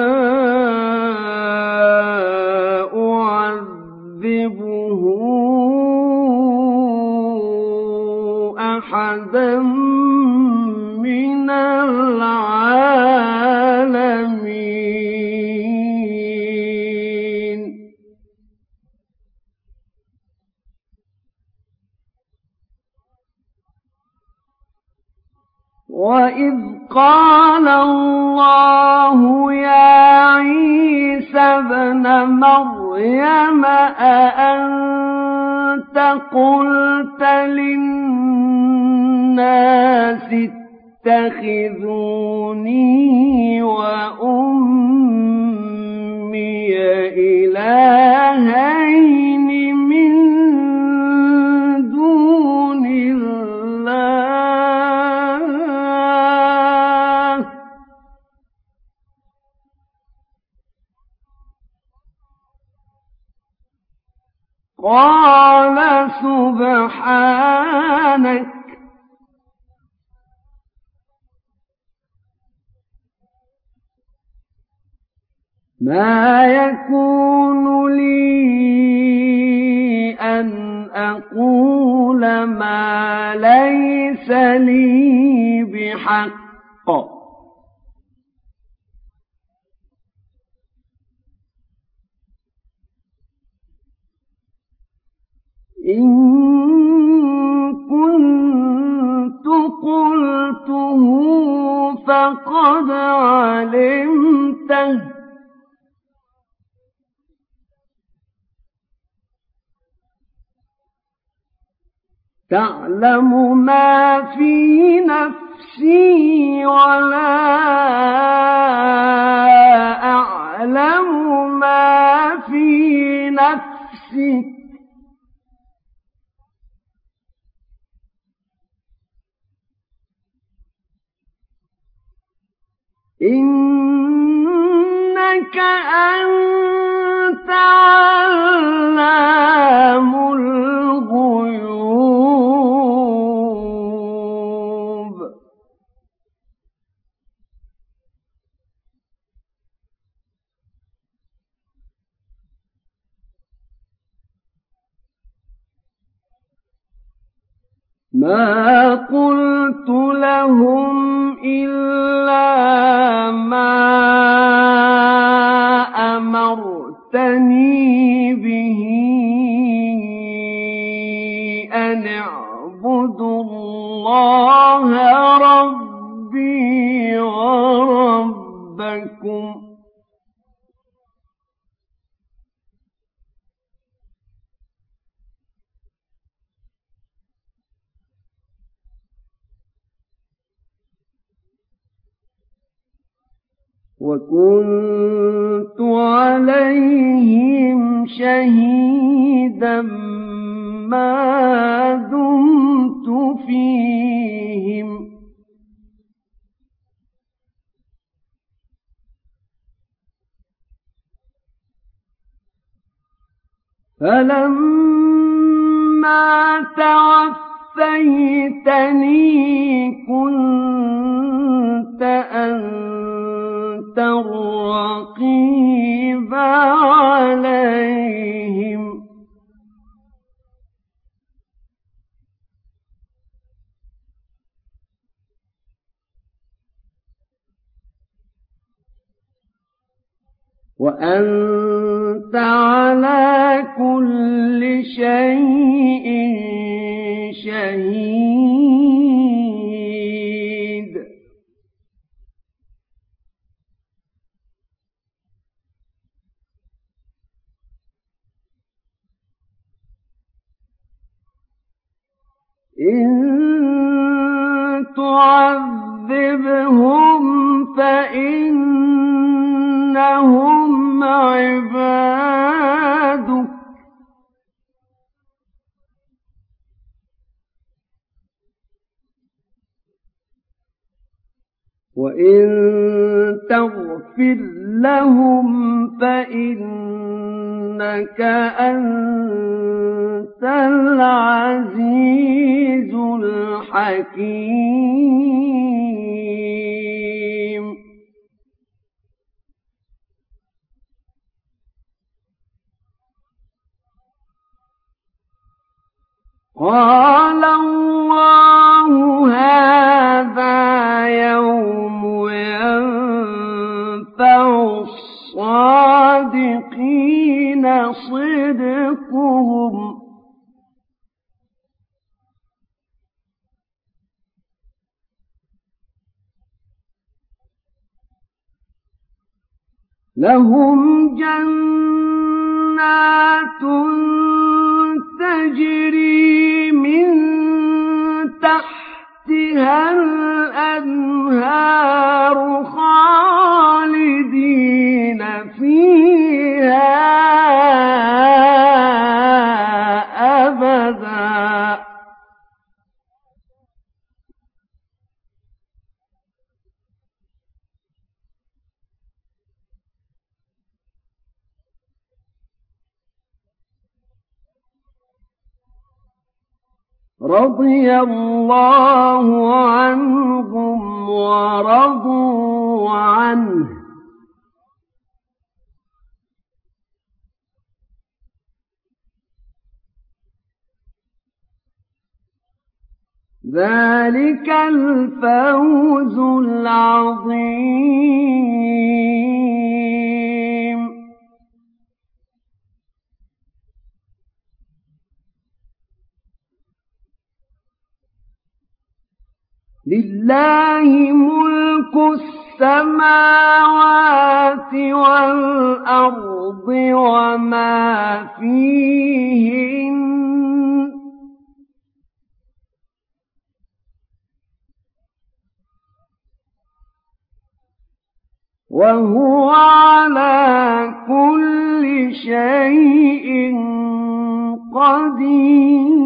أعذبه أحدا من العالمين. وإذ قال الله يا عيسى ابن مريم أأنت قلت للناس اتخذوني وأمي إلهين من دون الله قال سبحانك ما يكون لي أن أقول ما ليس لي بحق إن كنت قلته فقد علمته تعلم ما في نفسي ولا أعلم ما في نفسك إن أنت علام الغيوب ما قلت لهم إلا ما أمرتني به أن اعبدوا الله ربي وربكم وكنت عليهم شهيدا ما دمت فيهم فلما توفيتني كنت أنت الرقيب عليهم وأنت على كل شيء شهيد إن تعذبهم فإنهم عبادك وإن تغفر لهم فإنك أنت العزيز الحكيم قال الله هذا يوم ينفع الصادقين صدقهم لهم جنات تجري من تحتها الأنهار خالدين فيها أبدا رضي الله عنهم ورضوا عنه ذلك الفوز العظيم لله ملك السماوات والأرض وما فيهن وهو على كل شيء قدير